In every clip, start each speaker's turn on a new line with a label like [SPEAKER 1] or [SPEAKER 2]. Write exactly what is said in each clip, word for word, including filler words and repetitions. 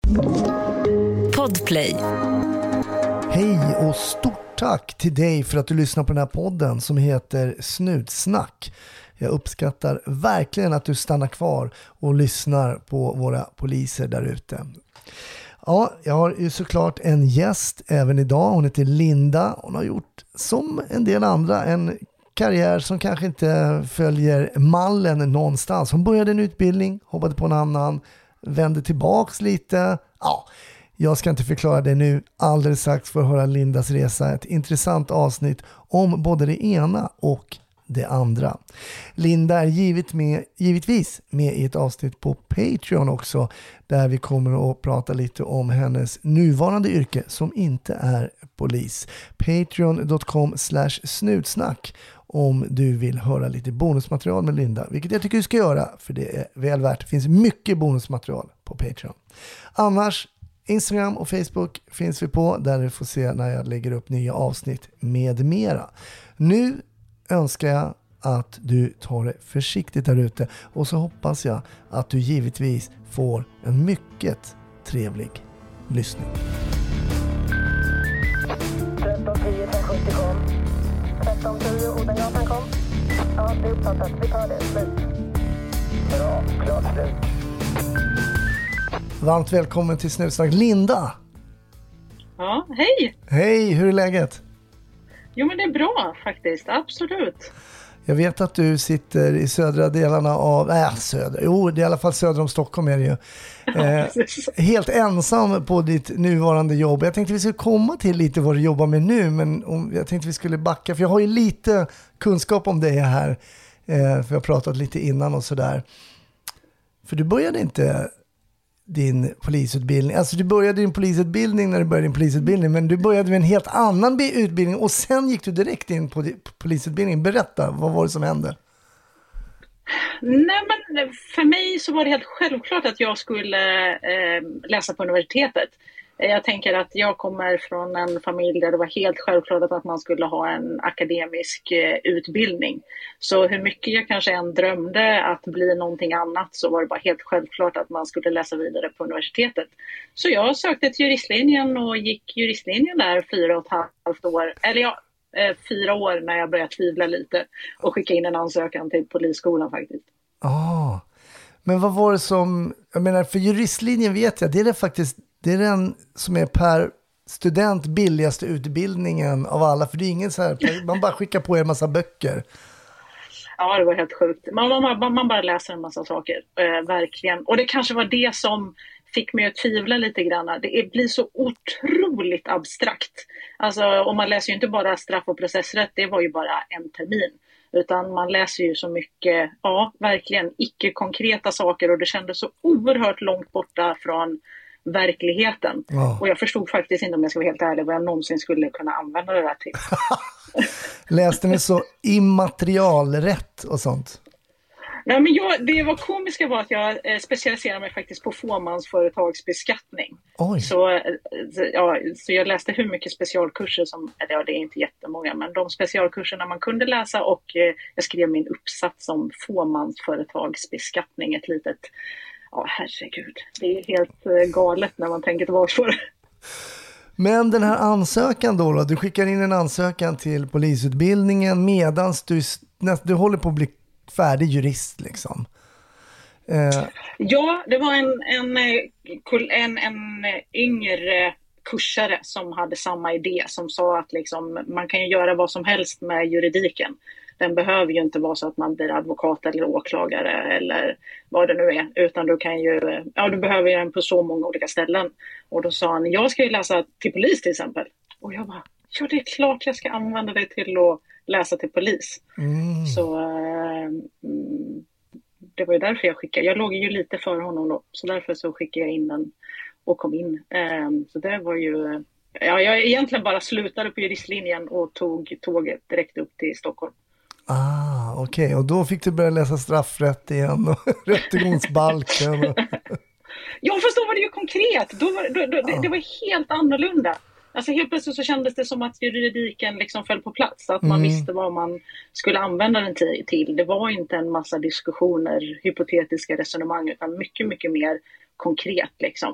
[SPEAKER 1] Podplay.
[SPEAKER 2] Hej och stort tack till dig för att du lyssnar på den här podden som heter Snutsnack. Jag uppskattar verkligen att du stannar kvar och lyssnar på våra poliser där ute. Ja, jag har ju såklart en gäst även idag. Hon heter Linda. Hon har gjort, som en del andra, en karriär som kanske inte följer mallen någonstans. Hon började en utbildning, hoppade på en annan, vände tillbaks lite. Ja, jag ska inte förklara det nu. Alldeles strax för att höra Lindas resa. Ett intressant avsnitt om både det ena och det andra. Linda är givet med, givetvis med i ett avsnitt på Patreon också, där vi kommer att prata lite om hennes nuvarande yrke som inte är polis. patreon dot com slash snutsnack om du vill höra lite bonusmaterial med Linda, vilket jag tycker du ska göra, för det är väl värt. Det finns mycket bonusmaterial på Patreon. Annars, Instagram och Facebook finns vi på, där du får se när jag lägger upp nya avsnitt med mera. Nu önskar jag att du tar det försiktigt där ute, och så hoppas jag att du givetvis får en mycket trevlig lyssning.
[SPEAKER 3] tretton tio sjuttio kom. tretton tio Odengatan kom. Ja, det är uppfattat. Vi tar det. Slut. Bra, klart slut.
[SPEAKER 2] Varmt välkommen till Snutsnack, Linda.
[SPEAKER 4] Ja, hej!
[SPEAKER 2] Hej, hur är läget?
[SPEAKER 4] Jo, men det är bra faktiskt, absolut.
[SPEAKER 2] Jag vet att du sitter i södra delarna av, nej äh, södra, jo det är i alla fall söder om Stockholm är det ju. Eh, helt ensam på ditt nuvarande jobb. Jag tänkte vi skulle komma till lite vad du jobbar med nu, men om, jag tänkte vi skulle backa, för jag har ju lite kunskap om det här, eh, för jag har pratat lite innan och sådär. För du började inte din polisutbildning, alltså du började din polisutbildning när du började din polisutbildning, men du började med en helt annan utbildning och sen gick du direkt in på polisutbildningen. Berätta, vad var det som hände?
[SPEAKER 4] Nej, men för mig så var det helt självklart att jag skulle eh, läsa på universitetet. Jag tänker att jag kommer från en familj där det var helt självklart att man skulle ha en akademisk eh, utbildning. Så hur mycket jag kanske än drömde att bli någonting annat, så var det bara helt självklart att man skulle läsa vidare på universitetet. Så jag sökte till juristlinjen och gick juristlinjen där fyra och ett halvt år. Eller ja, eh, fyra år när jag började tvivla lite och skicka in en ansökan till polisskolan faktiskt.
[SPEAKER 2] Ah, men vad var det som, jag menar, för juristlinjen vet jag, det är det faktiskt, det är den som är per student billigaste utbildningen av alla. För det är ingen så här, man bara skickar på en massa böcker.
[SPEAKER 4] Ja, det var helt sjukt. Man, man, man bara läser en massa saker, eh, verkligen. Och det kanske var det som fick mig att tvivla lite grann. Det är, blir så otroligt abstrakt. Alltså, och man läser ju inte bara straff- och processrätt, det var ju bara en termin. Utan man läser ju så mycket, ja, verkligen icke-konkreta saker. Och det kändes så oerhört långt borta från verkligheten. Oh. Och jag förstod faktiskt inte, om jag ska vara helt ärlig, vad jag någonsin skulle kunna använda det där till.
[SPEAKER 2] Läste ni så immaterialrätt och sånt?
[SPEAKER 4] Nej, men jag, det var komiska var att jag eh, specialiserade mig faktiskt på fåmansföretagsbeskattning.
[SPEAKER 2] Oj.
[SPEAKER 4] Så, eh, ja, så jag läste hur mycket specialkurser som, eller ja, det är inte jättemånga, men de specialkurserna man kunde läsa, och eh, jag skrev min uppsats om fåmansföretagsbeskattning, ett litet, ja herregud, det är helt eh, galet när man tänker tillbaka på det.
[SPEAKER 2] Men den här ansökan då, då, du skickar in en ansökan till polisutbildningen medans du, du håller på att bli färdig jurist liksom. Eh.
[SPEAKER 4] Ja, det var en, en, en, en yngre kursare som hade samma idé, som sa att liksom, man kan ju göra vad som helst med juridiken. Den behöver ju inte vara så att man blir advokat eller åklagare eller vad det nu är, utan du kan ju, ja, du behöver den på så många olika ställen. Och då sa han, jag ska ju läsa till polis till exempel. Och jag bara, ja det är klart jag ska använda det till att läsa till polis. Mm. Så äh, det var ju därför jag skickade. Jag låg ju lite för honom då, så därför så skickade jag in den och kom in. Äh, så det var ju, ja, jag egentligen bara slutade på juristlinjen och tog tåget direkt upp till Stockholm.
[SPEAKER 2] Ah, okej. Okay. Och då fick du börja läsa straffrätt igen och rättegångsbalken. Och...
[SPEAKER 4] ja, fast då var det ju konkret. Då var, då, då, ah. det, det var helt annorlunda. Alltså helt plötsligt så kändes det som att juridiken liksom föll på plats. Att man mm. visste vad man skulle använda den till. Det var inte en massa diskussioner, hypotetiska resonemang, utan mycket, mycket mer konkret liksom.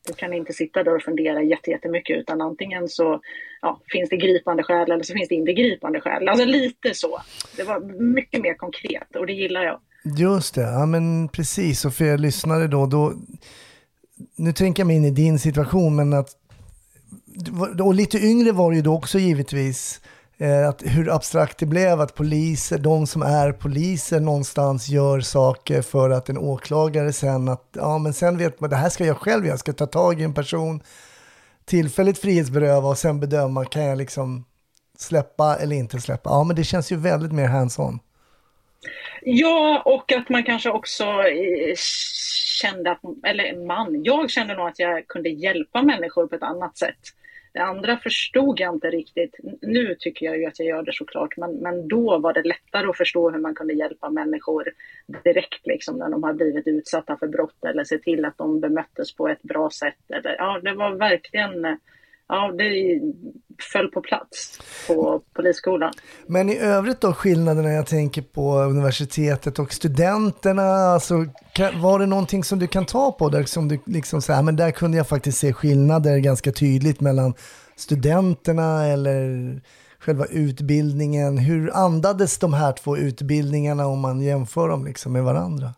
[SPEAKER 4] Du kan inte sitta där och fundera jättemycket, utan antingen så ja, finns det gripande skäl eller så finns det inte gripande skäl. Alltså lite så. Det var mycket mer konkret och det gillar jag.
[SPEAKER 2] Just det, ja men precis. Och för er lyssnare då, då nu tänker jag mig in i din situation, men att och lite yngre var det ju då också givetvis eh, att hur abstrakt det blev att poliser, de som är poliser någonstans gör saker för att en åklagare sen att, ja men sen vet man, det här ska jag själv, jag ska ta tag i en person, tillfälligt frihetsberöva och sen bedöma, kan jag liksom släppa eller inte släppa. Ja men det känns ju väldigt mer hands-on.
[SPEAKER 4] Ja, och att man kanske också eh, kände att, eller man, jag kände nog att jag kunde hjälpa människor på ett annat sätt. Det andra förstod jag inte riktigt. Nu tycker jag ju att jag gör det såklart, men, men då var det lättare att förstå hur man kunde hjälpa människor direkt liksom, när de har blivit utsatta för brott eller se till att de bemöttes på ett bra sätt. Eller, ja, det var verkligen... Ja, det föll på plats på polisskolan.
[SPEAKER 2] Men i övrigt då, skillnaderna jag tänker på universitetet och studenterna, alltså, var det någonting som du kan ta på där som du liksom säger, men där kunde jag faktiskt se skillnader ganska tydligt mellan studenterna eller själva utbildningen? Hur andades de här två utbildningarna om man jämför dem liksom med varandra?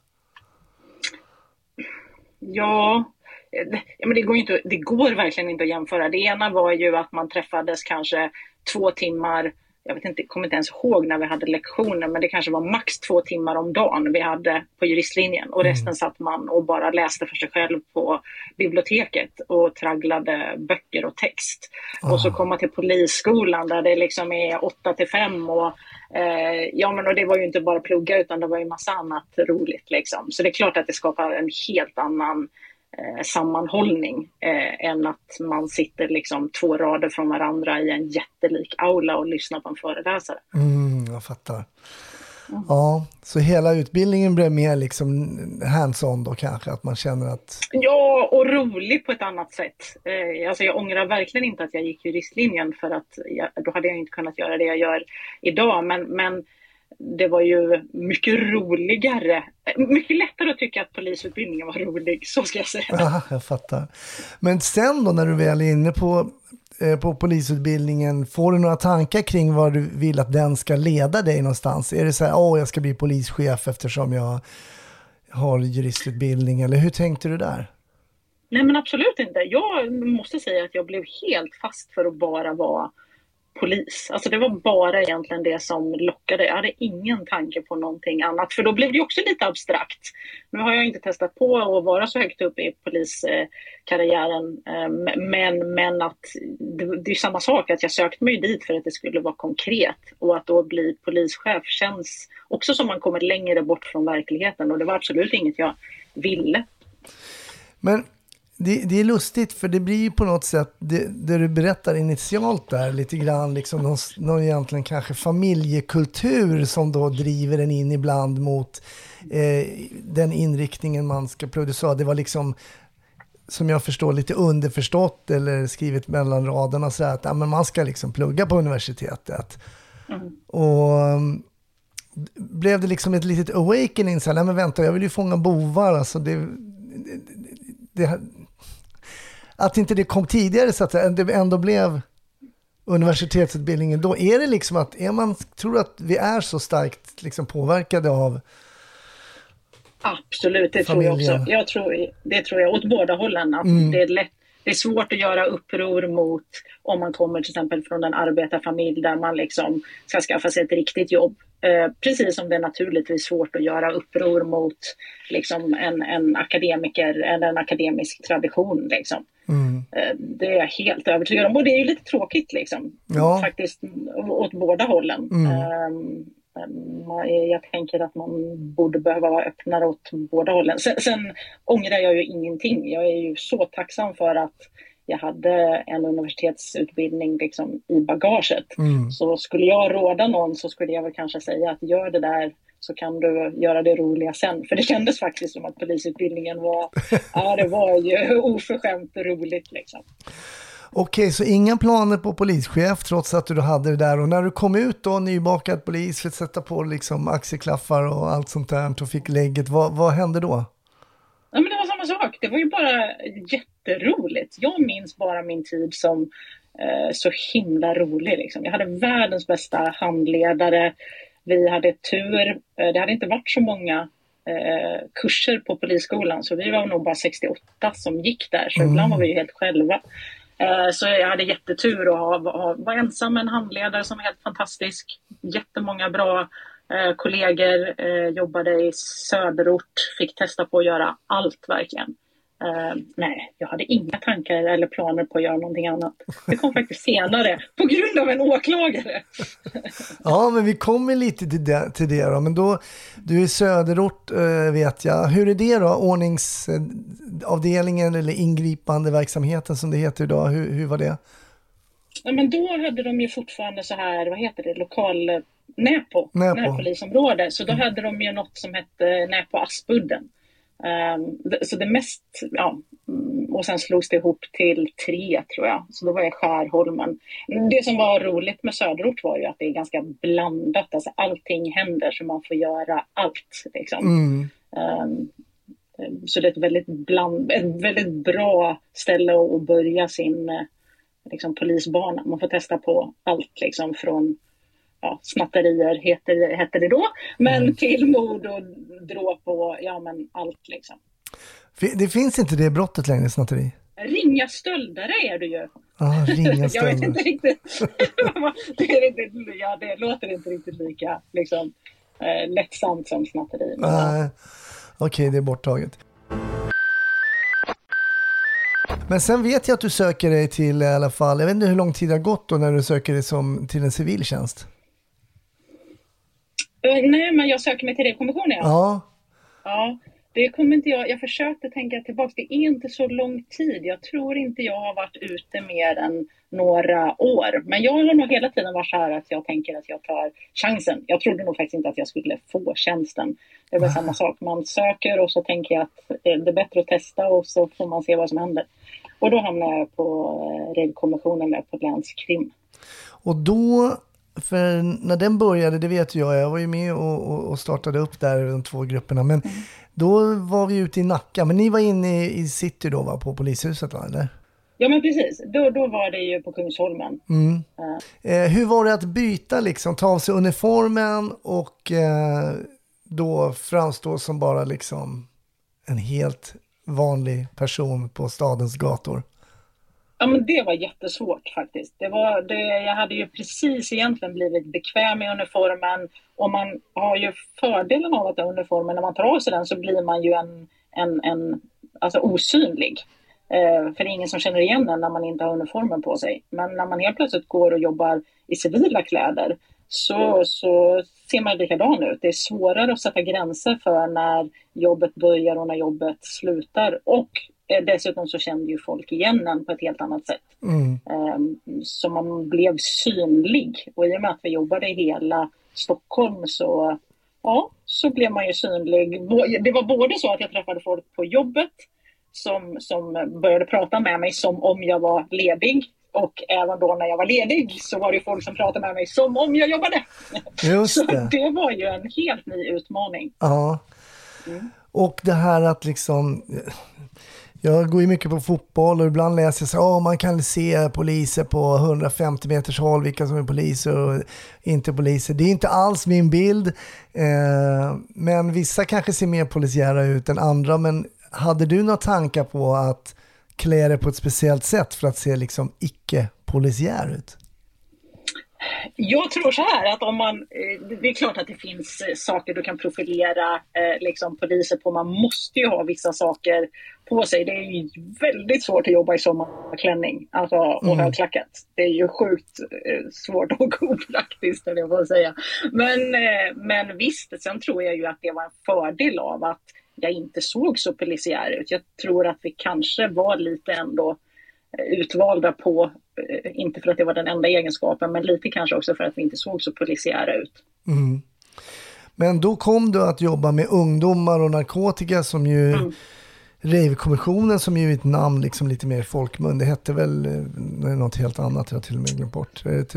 [SPEAKER 4] Ja... Ja, men det, går inte, det går verkligen inte att jämföra. Det ena var ju att man träffades kanske två timmar, jag vet inte, kommer inte ens ihåg när vi hade lektioner, men det kanske var max två timmar om dagen vi hade på juristlinjen. Och resten mm. satt man och bara läste för sig själv på biblioteket och tragglade böcker och text. Oh. Och så komma till polisskolan där det liksom är åtta till fem och eh, ja men och det var ju inte bara plugga utan det var ju massa annat roligt liksom. Så det är klart att det skapar en helt annan Eh, sammanhållning eh, än att man sitter liksom två rader från varandra i en jättelik aula och lyssnar på en föreläsare.
[SPEAKER 2] Mm, jag fattar. Mm. Ja, så hela utbildningen blev mer liksom hands-on då kanske, att man känner att...
[SPEAKER 4] Ja, och rolig på ett annat sätt. Eh, alltså jag ångrar verkligen inte att jag gick juristlinjen för att jag, då hade jag inte kunnat göra det jag gör idag, men, men det var ju mycket roligare, mycket lättare att tycka att polisutbildningen var rolig, så ska jag säga.
[SPEAKER 2] Ja, jag fattar. Men sen då när du väl är inne på, eh, på polisutbildningen, får du några tankar kring vad du vill att den ska leda dig någonstans? Är det så här, åh oh, jag ska bli polischef eftersom jag har juristutbildning, eller hur tänkte du där?
[SPEAKER 4] Nej men absolut inte. Jag måste säga att jag blev helt fast för att bara vara polis. Alltså det var bara egentligen det som lockade. Jag hade ingen tanke på någonting annat. För då blev det också lite abstrakt. Nu har jag inte testat på att vara så högt upp i poliskarriären. Men, men att det, det är samma sak. Att jag sökte mig dit för att det skulle vara konkret. Och att då bli polischef känns också som man kommer längre bort från verkligheten. Och det var absolut inget jag ville.
[SPEAKER 2] Men Det, det är lustigt för det blir ju på något sätt det, det du berättar initialt där lite grann liksom någon, någon egentligen kanske familjekultur som då driver en in ibland mot eh, den inriktningen man ska producera. Det var liksom som jag förstår lite underförstått eller skrivet mellan raderna så att ja, men man ska liksom plugga på universitetet. Mm. Och blev det liksom ett litet awakening så här, nej men vänta, jag vill ju fånga bovar, alltså det, det, det att inte det kom tidigare så att det ändå blev universitetsutbildningen, då är det liksom att är man tror att vi är så starkt liksom påverkade av
[SPEAKER 4] absolut, det familjen. Tror jag också. Jag tror, det tror jag åt båda hållen att mm. det är lätt. Det är svårt att göra uppror mot om man kommer till exempel från en arbetarfamilj där man liksom ska skaffa sig ett riktigt jobb. Eh, precis som det är naturligtvis svårt att göra uppror mot liksom en, en akademiker eller en akademisk tradition. Liksom. Mm. Eh, det är jag helt övertygad om. Och det är ju lite tråkigt liksom. Ja. Faktiskt åt båda hållen. Mm. Eh, jag tänker att man borde behöva vara öppnare åt båda hållen. Sen, sen ångrar jag ju ingenting. Jag är ju så tacksam för att jag hade en universitetsutbildning liksom i bagaget. Mm. Så skulle jag råda någon så skulle jag väl kanske säga att gör det där så kan du göra det roliga sen. För det kändes faktiskt som att polisutbildningen var, ja det var ju oförskämt roligt liksom.
[SPEAKER 2] Okej, så inga planer på polischef trots att du hade det där. Och när du kom ut då, nybakad polis, för att sätta på liksom axelklaffar och allt sånt där och fick lägget, vad, vad hände då?
[SPEAKER 4] Ja, men det var samma sak. Det var ju bara jätteroligt. Jag minns bara min tid som eh, så himla rolig. Liksom. Jag hade världens bästa handledare. Vi hade tur. Eh, det hade inte varit så många eh, kurser på polisskolan. Så vi var nog bara sextioåtta som gick där. Så mm. ibland var vi ju helt själva. Eh, så jag hade jättetur att ha, ha, vara ensam med en handledare som var helt fantastisk. Jättemånga bra Eh, kollegor, eh, jobbade i söderort, fick testa på att göra allt verkligen. Eh, nej, jag hade inga tankar eller planer på att göra någonting annat. Det kom faktiskt senare, på grund av en åklagare.
[SPEAKER 2] Ja, men vi kommer lite till det, till det då. Men då, du är i söderort eh, vet jag. Hur är det då? Ordningsavdelningen eller ingripande verksamheten som det heter idag. Hur, hur var det?
[SPEAKER 4] Ja, men då hade de ju fortfarande så här, vad heter det, lokal... Näpo,
[SPEAKER 2] Näpo.
[SPEAKER 4] närpolisområde. Så då hade de ju något som hette Näpo Aspudden. Um, så det mest, ja, och sen slogs det ihop till tre tror jag. Så då var jag Skärholmen. Det som var roligt med söderort var ju att det är ganska blandat. Alltså allting händer så man får göra allt. Liksom.
[SPEAKER 2] Mm.
[SPEAKER 4] Um, så det är ett väldigt, bland, ett väldigt bra ställe att börja sin liksom, polisbana. Man får testa på allt liksom från ja, snatterier heter, heter det då, men mm. till mord och dråp och ja men allt liksom.
[SPEAKER 2] Det finns inte det brottet längre, snatteri?
[SPEAKER 4] Ringa stöldare är det ju.
[SPEAKER 2] Ah, ringa
[SPEAKER 4] jag vet inte riktigt. det, är inte, ja, det låter inte riktigt lika liksom, eh, lättsamt som snatteri. Men,
[SPEAKER 2] ah, ja. Okej, okay, det är borttaget. Men sen vet jag att du söker dig till i alla fall, jag vet inte hur lång tid det har gått då när du söker dig som, till en civiltjänst.
[SPEAKER 4] Uh, nej, men jag söker mig till Revkommissionen. Ja.
[SPEAKER 2] Ja.
[SPEAKER 4] Ja, det kommer inte jag. Jag försökte tänka tillbaka. Det är inte så lång tid. Jag tror inte jag har varit ute mer än några år. Men jag har nog hela tiden varit så här att jag tänker att jag tar chansen. Jag trodde nog faktiskt inte att jag skulle få tjänsten. Det är väl samma sak. Man söker och så tänker jag att det är bättre att testa och så får man se vad som händer. Och då hamnar jag på Revkommissionen med på länskrim.
[SPEAKER 2] Och då, för när den började, det vet jag, jag var ju med och, och, och startade upp där de två grupperna. Men mm. då var vi ute i Nacka. Men ni var inne i, i city då, va, på polishuset, va, eller?
[SPEAKER 4] Ja, men precis. Då, då var det ju på Kungsholmen.
[SPEAKER 2] Mm. Uh. Eh, hur var det att byta, liksom, ta av sig uniformen och eh, då framstå som bara liksom en helt vanlig person på stadens gator?
[SPEAKER 4] Ja, men det var jättesvårt faktiskt. Det var, det, jag hade ju precis egentligen blivit bekväm i uniformen och man har ju fördelen av att ha uniformen. När man tar av sig den så blir man ju en, en, en alltså osynlig. Eh, för det är ingen som känner igen den när man inte har uniformen på sig. Men när man helt plötsligt går och jobbar i civila kläder så, så ser man likadan ut. Det är svårare att sätta gränser för när jobbet börjar och när jobbet slutar. Och eh, dessutom så kände ju folk igen en på ett helt annat sätt. Mm. Eh, så man blev synlig. Och i och med att vi jobbade i hela Stockholm så, ja, så blev man ju synlig. Det var både så att jag träffade folk på jobbet som, som började prata med mig som om jag var ledig. Och även då när jag var ledig så var det folk som pratade med mig som om jag jobbade.
[SPEAKER 2] Just det.
[SPEAKER 4] Så det var ju en helt ny utmaning.
[SPEAKER 2] Ja. Mm. Och det här att liksom... Jag går ju mycket på fotboll och ibland läser jag så att oh, man kan se poliser på hundrafemtio meters håll, vilka som är poliser och inte poliser. Det är inte alls min bild. Eh, men vissa kanske ser mer polisiära ut än andra. Men hade du några tankar på att klä dig på ett speciellt sätt för att se liksom icke-polisiär ut?
[SPEAKER 4] Jag tror så här att om man, det är klart att det finns saker du kan profilera eh, liksom poliser på. Man måste ju ha vissa saker på sig. Det är ju väldigt svårt att jobba i sommarklänning alltså, och mm. högklackat. Det är ju sjukt eh, svårt och opraktiskt, eller jag får säga. Men, eh, men visst, sen tror jag ju att det var en fördel av att jag inte såg så polisiär ut. Jag tror att vi kanske var lite ändå utvalda på, inte för att det var den enda egenskapen, men lite kanske också för att vi inte såg så polisiära ut. Mm.
[SPEAKER 2] Men då kom du att jobba med ungdomar och narkotika som ju mm. Revkommissionen som ju är ett namn liksom lite mer folkmun. Det hette väl något helt annat, jag har till och med glömt bort. Ett,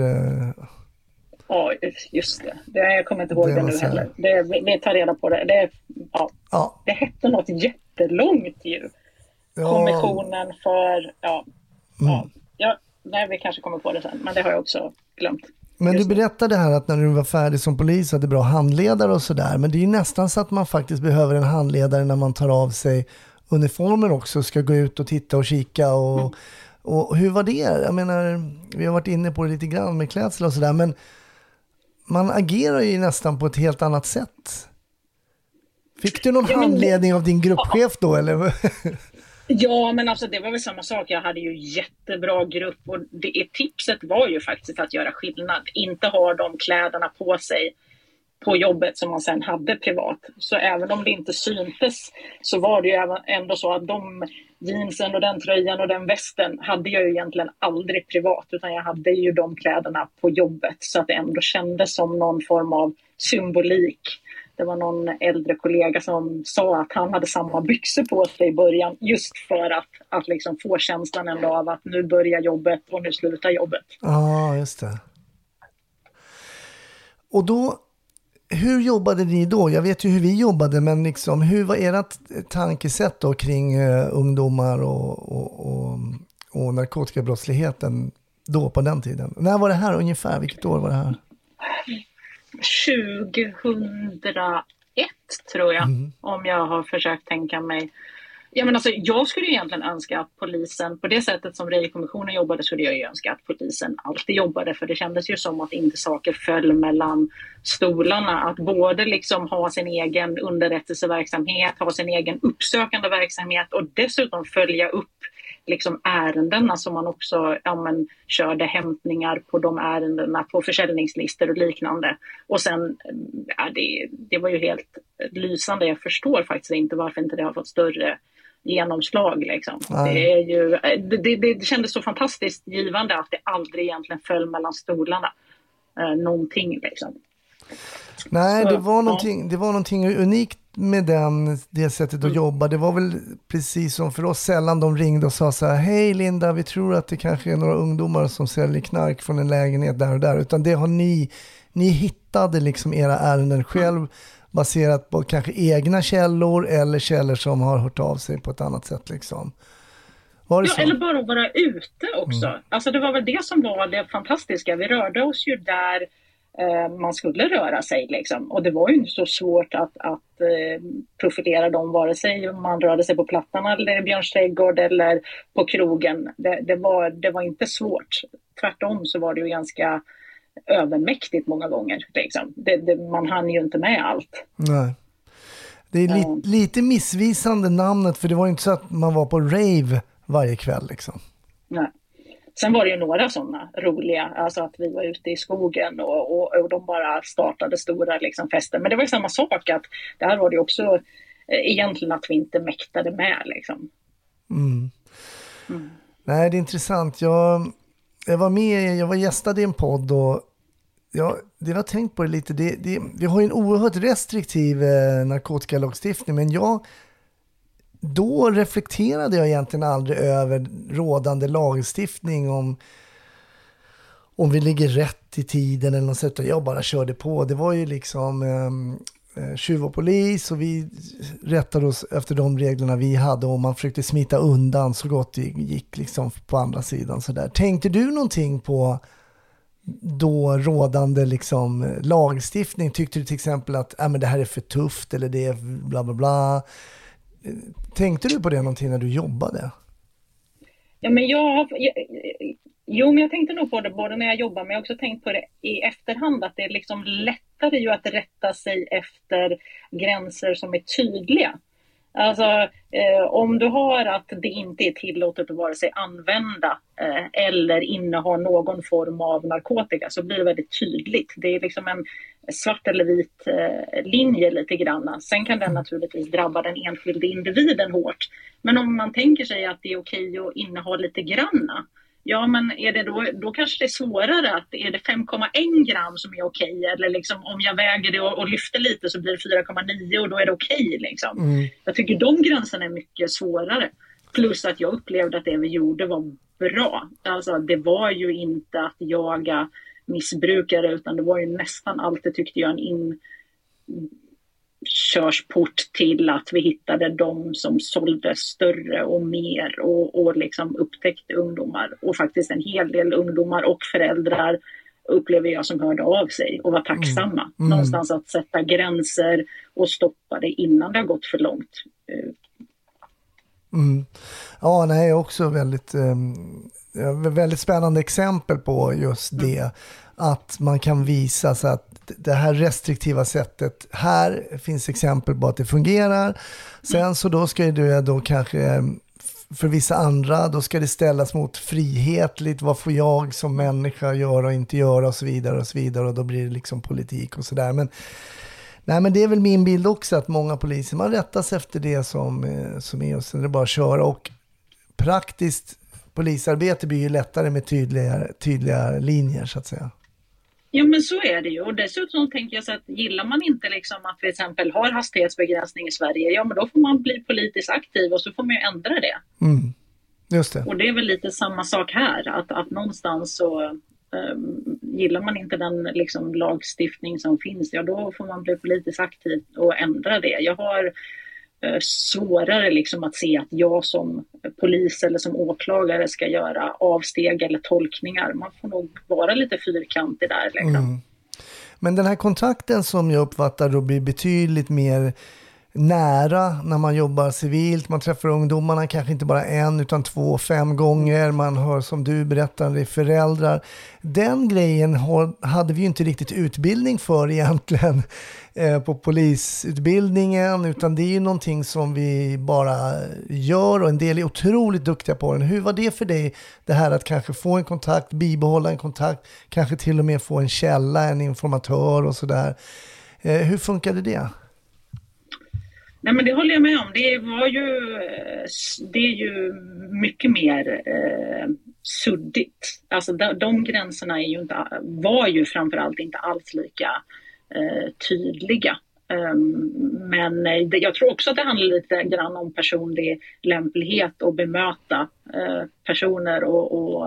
[SPEAKER 4] ja, just det. det. Jag kommer inte ihåg det, det nu heller. Det, vi, vi tar reda på det. Det, ja, ja. det hette något jätte jättelångt ju.
[SPEAKER 2] Ja.
[SPEAKER 4] Kommissionen för, ja,
[SPEAKER 2] Mm.
[SPEAKER 4] ja, ja, nej, vi kanske kommer på det sen, men det har jag också glömt.
[SPEAKER 2] Men du
[SPEAKER 4] Just nu.
[SPEAKER 2] berättade här att när du var färdig som polis hade bra handledare och sådär. Men det är ju nästan så att man faktiskt behöver en handledare när man tar av sig uniformen också. Ska gå ut och titta och kika. Och, mm. och hur var det? Jag menar, vi har varit inne på det lite grann med klädsel och sådär. Men man agerar ju nästan på ett helt annat sätt. Fick du någon ja, men... handledning av din gruppchef då eller?
[SPEAKER 4] Ja, men alltså det var väl samma sak. Jag hade ju jättebra grupp och det, tipset var ju faktiskt att göra skillnad. Inte ha de kläderna på sig på jobbet som man sen hade privat. Så även om det inte syntes så var det ju ändå så att de jeansen och den tröjan och den västen hade jag ju egentligen aldrig privat, utan jag hade ju de kläderna på jobbet så att det ändå kändes som någon form av symbolik. Det var någon äldre kollega som sa att han hade samma byxor på sig i början just för att, att liksom få känslan ändå av att nu börjar jobbet och nu slutar jobbet.
[SPEAKER 2] Ja, ah, just det. Och då, hur jobbade ni då? Jag vet ju hur vi jobbade, men liksom, hur var ert tankesätt då kring uh, ungdomar och, och, och, och narkotikabrottsligheten då på den tiden? När var det här ungefär? Vilket år var det här?
[SPEAKER 4] tjugohundraett tror jag, mm. om jag har försökt tänka mig. Ja, men alltså, jag skulle egentligen önska att polisen, på det sättet som Rejkommissionen jobbade, skulle jag ju önska att polisen alltid jobbade, för det kändes ju som att inte saker föll mellan stolarna. Att både liksom ha sin egen underrättelseverksamhet, ha sin egen uppsökande verksamhet och dessutom följa upp liksom ärendena som man också ja, men, körde hämtningar på de ärendena på försäljningslistor och liknande. Och sen, ja, det, det var ju helt lysande. Jag förstår faktiskt inte varför inte det har fått större genomslag. Liksom. Det, är ju, det, det, det kändes så fantastiskt givande att det aldrig egentligen föll mellan stolarna. Eh, någonting liksom.
[SPEAKER 2] Nej, det var någonting, det var någonting unikt med den, det sättet att mm. jobba. Det var väl precis som för oss, sällan de ringde och sa så här: hej Linda, vi tror att det kanske är några ungdomar som säljer knark från en lägenhet där och där. Utan det har ni, ni hittade liksom era ärenden själv mm. baserat på kanske egna källor eller källor som har hört av sig på ett annat sätt liksom. Var det
[SPEAKER 4] ja,
[SPEAKER 2] så?
[SPEAKER 4] Eller bara vara ute också. Mm. Alltså det var väl det som var det fantastiska. Vi rörde oss ju där man skulle röra sig liksom. Och det var ju inte så svårt att, att eh, profilera dem, vare sig man rörde sig på Plattan eller i Björns trädgård eller på krogen. Det, det, var, det var inte svårt. Tvärtom så var det ju ganska övermäktigt många gånger. Liksom. Det, det, man hann ju inte med allt.
[SPEAKER 2] Nej. Det är li- mm. lite missvisande namnet, för det var ju inte så att man var på rave varje kväll liksom. Nej.
[SPEAKER 4] Sen var det ju några sådana roliga, alltså att vi var ute i skogen och, och, och de bara startade stora liksom, fester. Men det var ju samma sak, att där var det också eh, egentligen att vi inte mäktade med. Liksom.
[SPEAKER 2] Mm. Mm. Nej, det är intressant. Jag, jag var med, jag var gästad i en podd och jag, det har tänkt på det lite. Det, det, vi har ju en oerhört restriktiv eh, narkotikalagstiftning, men jag då reflekterade jag egentligen aldrig över rådande lagstiftning om, om vi ligger rätt i tiden eller något sätt. Jag bara körde på. Det var ju liksom eh, tjuv och polis och vi rättade oss efter de reglerna vi hade och man försökte smita undan så gott det gick liksom på andra sidan. Så där. Tänkte du någonting på då rådande liksom lagstiftning? Tyckte du till exempel att äh, men det här är för tufft eller det är bla bla bla? Tänkte du på det någonting när du jobbade?
[SPEAKER 4] Ja, men jag, jag, jo, men jag tänkte nog på det både när jag jobbade, men jag har också tänkt på det i efterhand, att det är liksom lättare ju att rätta sig efter gränser som är tydliga. Alltså eh, om du har att det inte är tillåtet att vare sig använda eh, eller inneha någon form av narkotika, så blir det väldigt tydligt. Det är liksom en svart eller vit eh, linje lite grann. Sen kan den naturligtvis drabba den enskilde individen hårt. Men om man tänker sig att det är okej att inneha lite granna, ja, men är det då, då kanske det är svårare att är det fem komma ett gram som är okej, eller liksom om jag väger det och, och lyfter lite så blir det fyra komma nio och då är det okej liksom. Mm. Jag tycker de gränserna är mycket svårare. Plus att jag upplevde att det vi gjorde var bra. Alltså det var ju inte att jaga missbrukare, utan det var ju nästan alltid, tyckte jag, en in, körsport till att vi hittade de som sålde större och mer och, och liksom upptäckte ungdomar. Och faktiskt en hel del ungdomar och föräldrar upplever jag som hörde av sig och var tacksamma. Mm. Mm. Någonstans att sätta gränser och stoppa det innan det har gått för långt.
[SPEAKER 2] Mm. Ja, nej, också väldigt, eh, väldigt spännande exempel på just det. Mm. Att man kan visa så att det här restriktiva sättet, här finns exempel på att det fungerar. Sen mm. så då ska det då kanske, för vissa andra, då ska det ställas mot frihetligt. Vad får jag som människa göra och inte göra och så vidare och så vidare. Och då blir det liksom politik och sådär. Men, nej, men det är väl min bild också att många poliser, man rättas efter det som, som är och sen är det bara att köra. Och praktiskt polisarbete blir ju lättare med tydliga, tydliga linjer så att säga.
[SPEAKER 4] Ja, men så är det ju. Och dessutom tänker jag så att gillar man inte liksom att vi till exempel har hastighetsbegränsning i Sverige, ja men då får man bli politiskt aktiv och så får man ju ändra det.
[SPEAKER 2] Mm. Just det.
[SPEAKER 4] Och det är väl lite samma sak här, att, att någonstans så um, gillar man inte den liksom lagstiftning som finns, ja då får man bli politiskt aktiv och ändra det. Jag har svårare liksom att se att jag som polis eller som åklagare ska göra avsteg eller tolkningar. Man får nog vara lite fyrkantig där. Liksom. Mm.
[SPEAKER 2] Men den här kontakten som jag uppfattar då blir betydligt mer nära när man jobbar civilt. Man träffar ungdomarna kanske inte bara en utan två, fem gånger. Man hör som du berättar, det är föräldrar. Den grejen har, hade vi ju inte riktigt utbildning för egentligen eh, på polisutbildningen, utan det är ju någonting som vi bara gör och en del är otroligt duktiga på den. Hur var det för dig, det här att kanske få en kontakt, bibehålla en kontakt, kanske till och med få en källa, en informatör och sådär. Eh, hur funkade det?
[SPEAKER 4] Nej, men det håller jag med om. Det var ju, det är ju mycket mer eh, suddigt. Alltså de, de gränserna är ju inte, var ju framförallt inte alls lika eh, tydliga. Um, men det, jag tror också att det handlar lite grann om personlig lämplighet och bemöta eh, personer och, och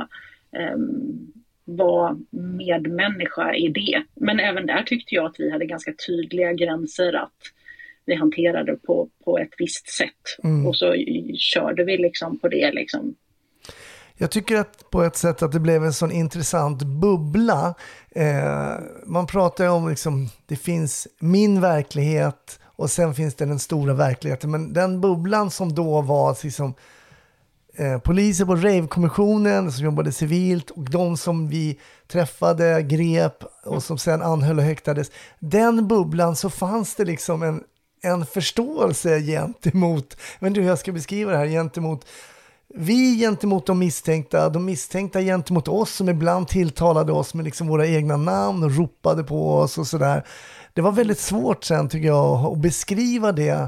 [SPEAKER 4] um, vara medmänniska i det. Men även där tyckte jag att vi hade ganska tydliga gränser, att vi hanterade på, på ett visst sätt. Mm. Och så körde vi liksom på det. Liksom.
[SPEAKER 2] Jag tycker att på ett sätt att det blev en sån intressant bubbla. Eh, man pratar ju om liksom, det finns min verklighet och sen finns det den stora verkligheten. Men den bubblan som då var liksom, eh, poliser på Rave-kommissionen som jobbade civilt och de som vi träffade, grep och som sen anhöll och häktades. Den bubblan, så fanns det liksom en en förståelse gentemot, men du, jag ska beskriva det här, gentemot vi gentemot de misstänkta, de misstänkta gentemot oss som ibland tilltalade oss med liksom våra egna namn och ropade på oss och sådär. Det var väldigt svårt sen tycker jag att beskriva det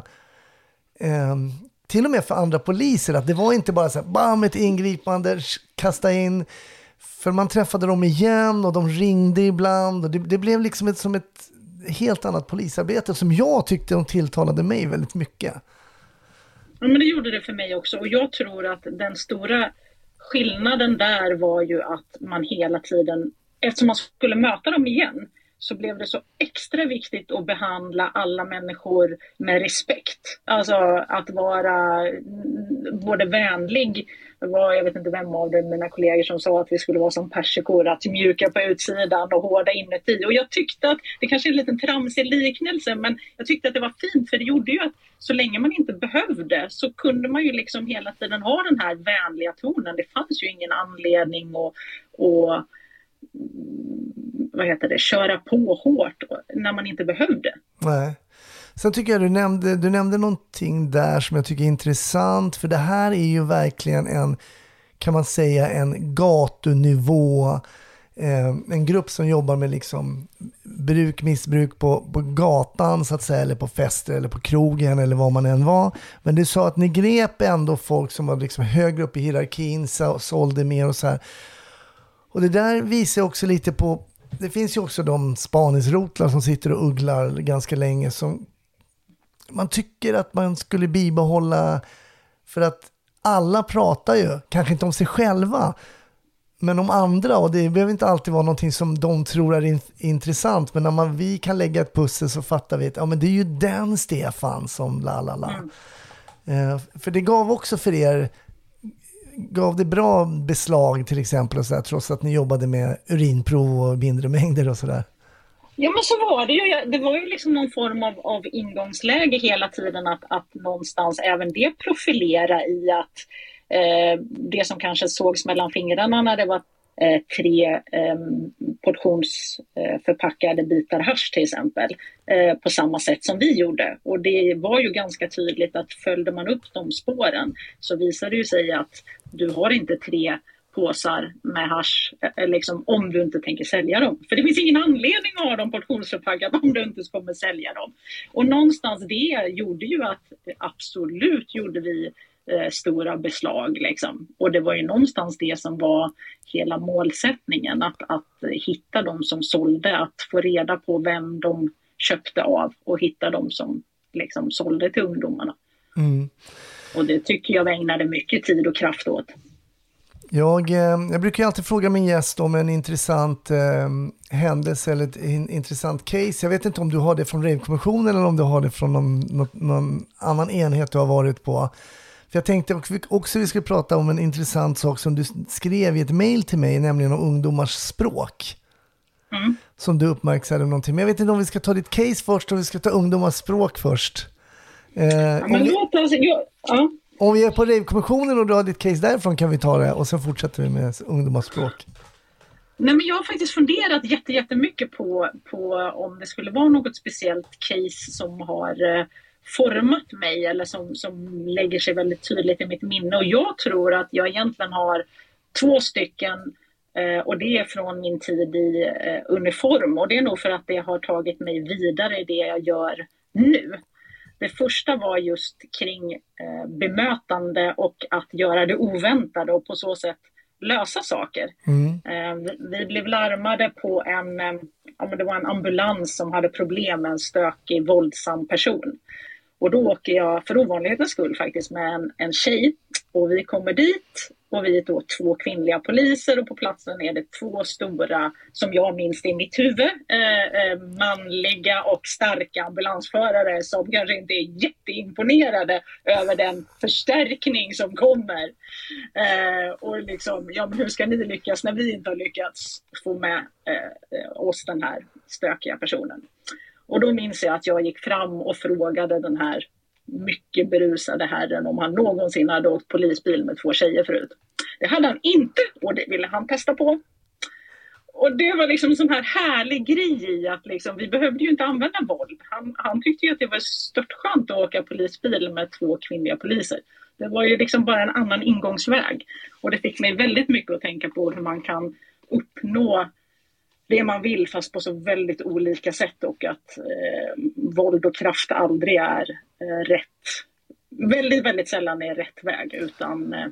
[SPEAKER 2] eh, till och med för andra poliser, att det var inte bara så här, bam, ett ingripande, kasta in, för man träffade dem igen och de ringde ibland och det, det blev liksom ett, som ett helt annat polisarbete som jag tyckte de tilltalade mig väldigt mycket.
[SPEAKER 4] Ja, men det gjorde det för mig också, och jag tror att den stora skillnaden där var ju att man hela tiden, eftersom man skulle möta dem igen, så blev det så extra viktigt att behandla alla människor med respekt. Alltså att vara både vänlig, var, jag vet inte vem av det, mina kollegor som sa att vi skulle vara som persikor, att mjuka på utsidan och hårda inuti. Och jag tyckte att, det kanske är en liten tramsig liknelse, men jag tyckte att det var fint, för det gjorde ju att så länge man inte behövde så kunde man ju liksom hela tiden ha den här vänliga tonen. Det fanns ju ingen anledning att, att vad heter det, köra på hårt när man inte behövde.
[SPEAKER 2] Nej. Sen tycker jag du nämnde, du nämnde någonting där som jag tycker är intressant, för det här är ju verkligen en, kan man säga, en gatunivå, eh, en grupp som jobbar med liksom bruk, missbruk på, på gatan så att säga, eller på fester eller på krogen eller vad man än var. Men du sa att ni grep ändå folk som var liksom högre upp i hierarkin, så, sålde mer och så här. Och det där visar också lite på, det finns ju också de spaningsrotlar som sitter och ugglar ganska länge som man tycker att man skulle bibehålla, för att alla pratar ju, kanske inte om sig själva, Men om andra, och det behöver inte alltid vara någonting som de tror är in, intressant, men när man, vi kan lägga ett pussel så fattar vi att ja, men det är ju den Stefan som la la la. Mm. Uh, för det gav också för er, gav det bra beslag till exempel, och så där, trots att ni jobbade med urinprov och mindre mängder och sådär?
[SPEAKER 4] Ja, men så var det ju. Det var ju liksom någon form av, av ingångsläge hela tiden att, att någonstans även det profilera i att eh, det som kanske sågs mellan fingrarna när det var eh, tre eh, portionsförpackade eh, bitar hasch till exempel eh, på samma sätt som vi gjorde. Och det var ju ganska tydligt att följde man upp de spåren så visade det ju sig att du har inte tre påsar med hasch liksom, om du inte tänker sälja dem. För det finns ingen anledning att ha dem portionsförpackade om du inte kommer sälja dem. Och någonstans det gjorde ju att absolut gjorde vi eh, stora beslag. Liksom. Och det var ju någonstans det som var hela målsättningen. Att, att hitta dem som sålde. Att få reda på vem de köpte av. Och hitta dem som liksom, sålde till ungdomarna. Mm. Och det tycker jag ägnade mycket tid och kraft åt.
[SPEAKER 2] Jag, jag brukar ju alltid fråga min gäst om en intressant eh, händelse eller ett in, intressant case. Jag vet inte om du har det från Rave-kommissionen eller om du har det från någon, någon, någon annan enhet du har varit på. För jag tänkte också vi skulle prata om en intressant sak som du skrev i ett mejl till mig, nämligen om ungdomars språk. Mm. Som du uppmärksammade någonting. Men jag vet inte om vi ska ta ditt case först eller om vi ska ta ungdomars språk först. Eh,
[SPEAKER 4] ja, men
[SPEAKER 2] vi...
[SPEAKER 4] låt oss... Ja.
[SPEAKER 2] Om vi är på Rave-kommissionen och du har ditt case därifrån kan vi ta det och så fortsätter vi med ungdomars språk.
[SPEAKER 4] Nej, men jag har faktiskt funderat jätte, jättemycket på, på om det skulle vara något speciellt case som har eh, format mig eller som, som lägger sig väldigt tydligt i mitt minne. Och jag tror att jag egentligen har två stycken eh, och det är från min tid i eh, uniform. Och det är nog för att det har tagit mig vidare i det jag gör nu. Det första var just kring eh, bemötande och att göra det oväntade och på så sätt lösa saker. Mm. Eh, vi, vi blev larmade på en, eh, ja, men det var en ambulans som hade problem med en stökig, våldsam person. Och då åker jag för ovanlighetens skull faktiskt med en, en tjej och vi kommer dit. Och vi är då två kvinnliga poliser och på platsen är det två stora, som jag minns i mitt huvud, eh, manliga och starka ambulansförare som kanske inte är jätteimponerade över den förstärkning som kommer. Eh, och liksom, ja, men hur ska ni lyckas när vi inte har lyckats få med eh, oss den här stökiga personen? Och då minns jag att jag gick fram och frågade den här mycket berusade herren om han någonsin hade åkt polisbil med två tjejer förut. Det hade han inte och det ville han testa på. Och det var liksom en sån här härlig grej i att liksom, vi behövde ju inte använda våld. Han, han tyckte ju att det var störtskönt att åka polisbil med två kvinnliga poliser. Det var ju liksom bara en annan ingångsväg. Och det fick mig väldigt mycket att tänka på hur man kan uppnå det man vill fast på så väldigt olika sätt och att eh, våld och kraft aldrig är eh, rätt. Väldigt, väldigt sällan är rätt väg utan eh,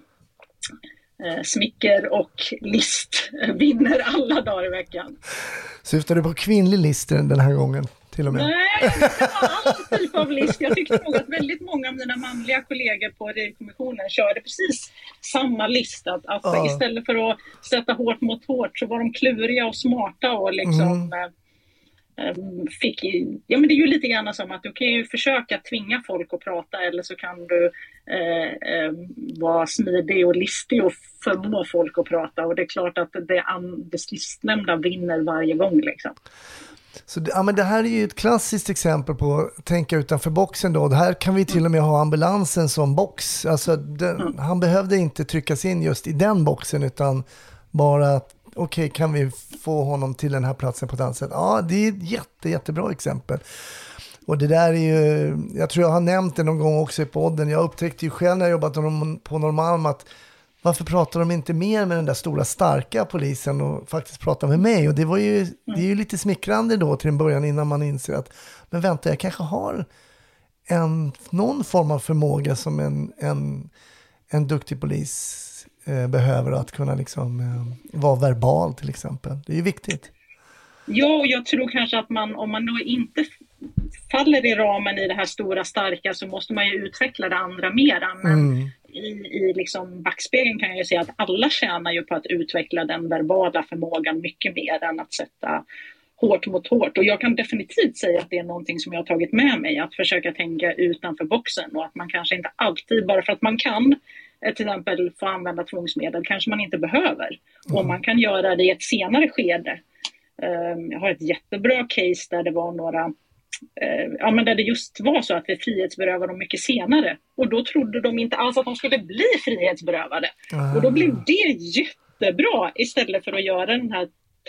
[SPEAKER 4] eh, smicker och list vinner alla dagar i veckan.
[SPEAKER 2] Syftar du på kvinnlig list den här gången till och med?
[SPEAKER 4] Nej, det var all typ av list. Jag tyckte nog att väldigt många av mina manliga kollegor på Rave-kommissionen körde precis samma list. Att, att ja. Istället för att sätta hårt mot hårt så var de kluriga och smarta och liksom mm. äh, fick... Ja, men det är ju lite grann som att du kan ju försöka tvinga folk att prata eller så kan du äh, äh, vara smidig och listig och förmå folk att prata. Och det är klart att det, det sistnämnda vinner varje gång liksom.
[SPEAKER 2] Så ja, men det här är ju ett klassiskt exempel på att tänka utanför boxen då. Det här kan vi till och med ha ambulansen som box. Alltså den, mm. han behövde inte tryckas in just i den boxen utan bara att okej, okay, kan vi få honom till den här platsen på ett annat sätt? Ja, det är ett jätte, jättebra exempel. Och det där är ju, jag tror jag har nämnt det någon gång också i podden. Jag upptäckte ju själv när jag jobbat på Norrmalm att varför pratar de inte mer med den där stora starka polisen och faktiskt pratar med mig? Och det var ju, det är ju lite smickrande då till en början innan man inser att men vänta, jag kanske har en, någon form av förmåga som en, en, en duktig polis eh, behöver att kunna liksom eh, vara verbal till exempel. Det är ju viktigt.
[SPEAKER 4] Ja, och jag tror kanske att man, om man då inte faller i ramen i det här stora starka så måste man ju utveckla det andra mera. Men mm. i, i liksom backspegeln kan jag ju säga att alla tjänar ju på att utveckla den verbala förmågan mycket mer än att sätta hårt mot hårt. Och jag kan definitivt säga att det är någonting som jag har tagit med mig, att försöka tänka utanför boxen, och att man kanske inte alltid, bara för att man kan till exempel få använda tvångsmedel, kanske man inte behöver. Mm. Och man kan göra det i ett senare skede. Jag har ett jättebra case där det var några, ja men där det just var så att vi frihetsberövade dem mycket senare. Och då trodde de inte alls att de skulle bli frihetsberövade. Mm. Och då blev det jättebra istället för att göra den här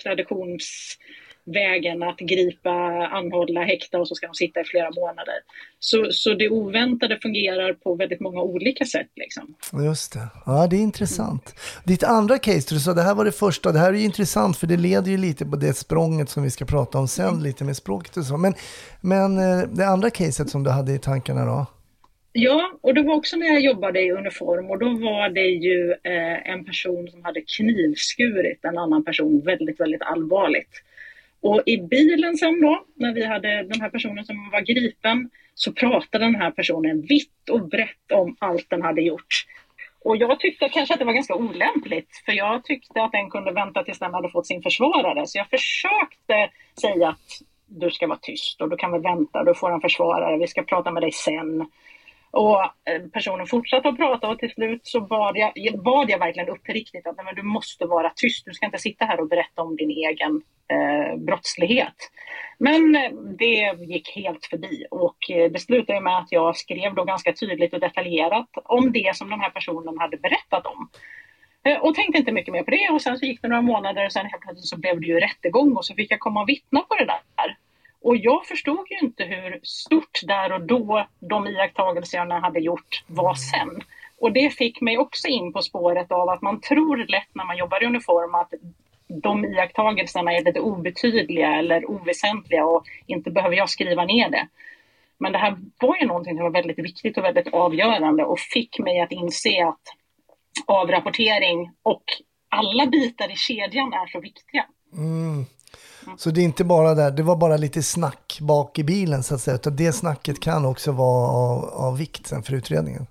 [SPEAKER 4] traditionsvägen att gripa, anhålla, häkta och så ska de sitta i flera månader. Så, så det oväntade fungerar på väldigt många olika sätt. Liksom.
[SPEAKER 2] Just det. Ja, det är intressant. Mm. Ditt andra case, du sa det här var det första. Det här är ju intressant för det leder ju lite på det språnget som vi ska prata om sen, mm. lite med språket och så. Men, men det andra caset som du hade i tankarna då?
[SPEAKER 4] Ja, och det var också när jag jobbade i uniform, och då var det ju eh, en person som hade knivskurit en annan person väldigt, väldigt allvarligt. Och i bilen sen då, när vi hade den här personen som var gripen, så pratade den här personen vitt och brett om allt den hade gjort. Och jag tyckte kanske att det var ganska olämpligt, för jag tyckte att den kunde vänta tills den hade fått sin försvarare. Så jag försökte säga att du ska vara tyst och du kan väl vänta, du får en försvarare, vi ska prata med dig sen. Och personen fortsatte att prata, och till slut så bad jag, bad jag verkligen uppriktigt att men du måste vara tyst. Du ska inte sitta här och berätta om din egen eh, brottslighet. Men det gick helt förbi, och det slutade med att jag skrev då ganska tydligt och detaljerat om det som den här personen hade berättat om. Eh, och tänkte inte mycket mer på det, och sen så gick det några månader och sen helt plötsligt så blev det ju rättegång, och så fick jag komma och vittna på det där. Och jag förstod ju inte hur stort där och då de iakttagelser jag hade gjort var sen. Och det fick mig också in på spåret av att man tror lätt när man jobbar i uniform att de iakttagelserna är lite obetydliga eller oväsentliga och inte behöver jag skriva ner det. Men det här var ju någonting som var väldigt viktigt och väldigt avgörande och fick mig att inse att avrapportering och alla bitar i kedjan är så viktiga.
[SPEAKER 2] Mm. Så det är inte bara där, det var bara lite snack bak i bilen så att säga, utan det snacket kan också vara av, av vikt sen för utredningen.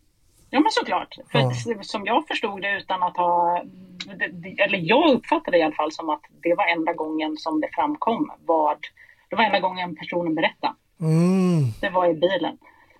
[SPEAKER 4] Ja men såklart, för ja. Som jag förstod det utan att ha, eller jag uppfattade det i alla fall som att det var enda gången som det framkom vad, det var enda gången personen berättade. Mm. Det var i bilen.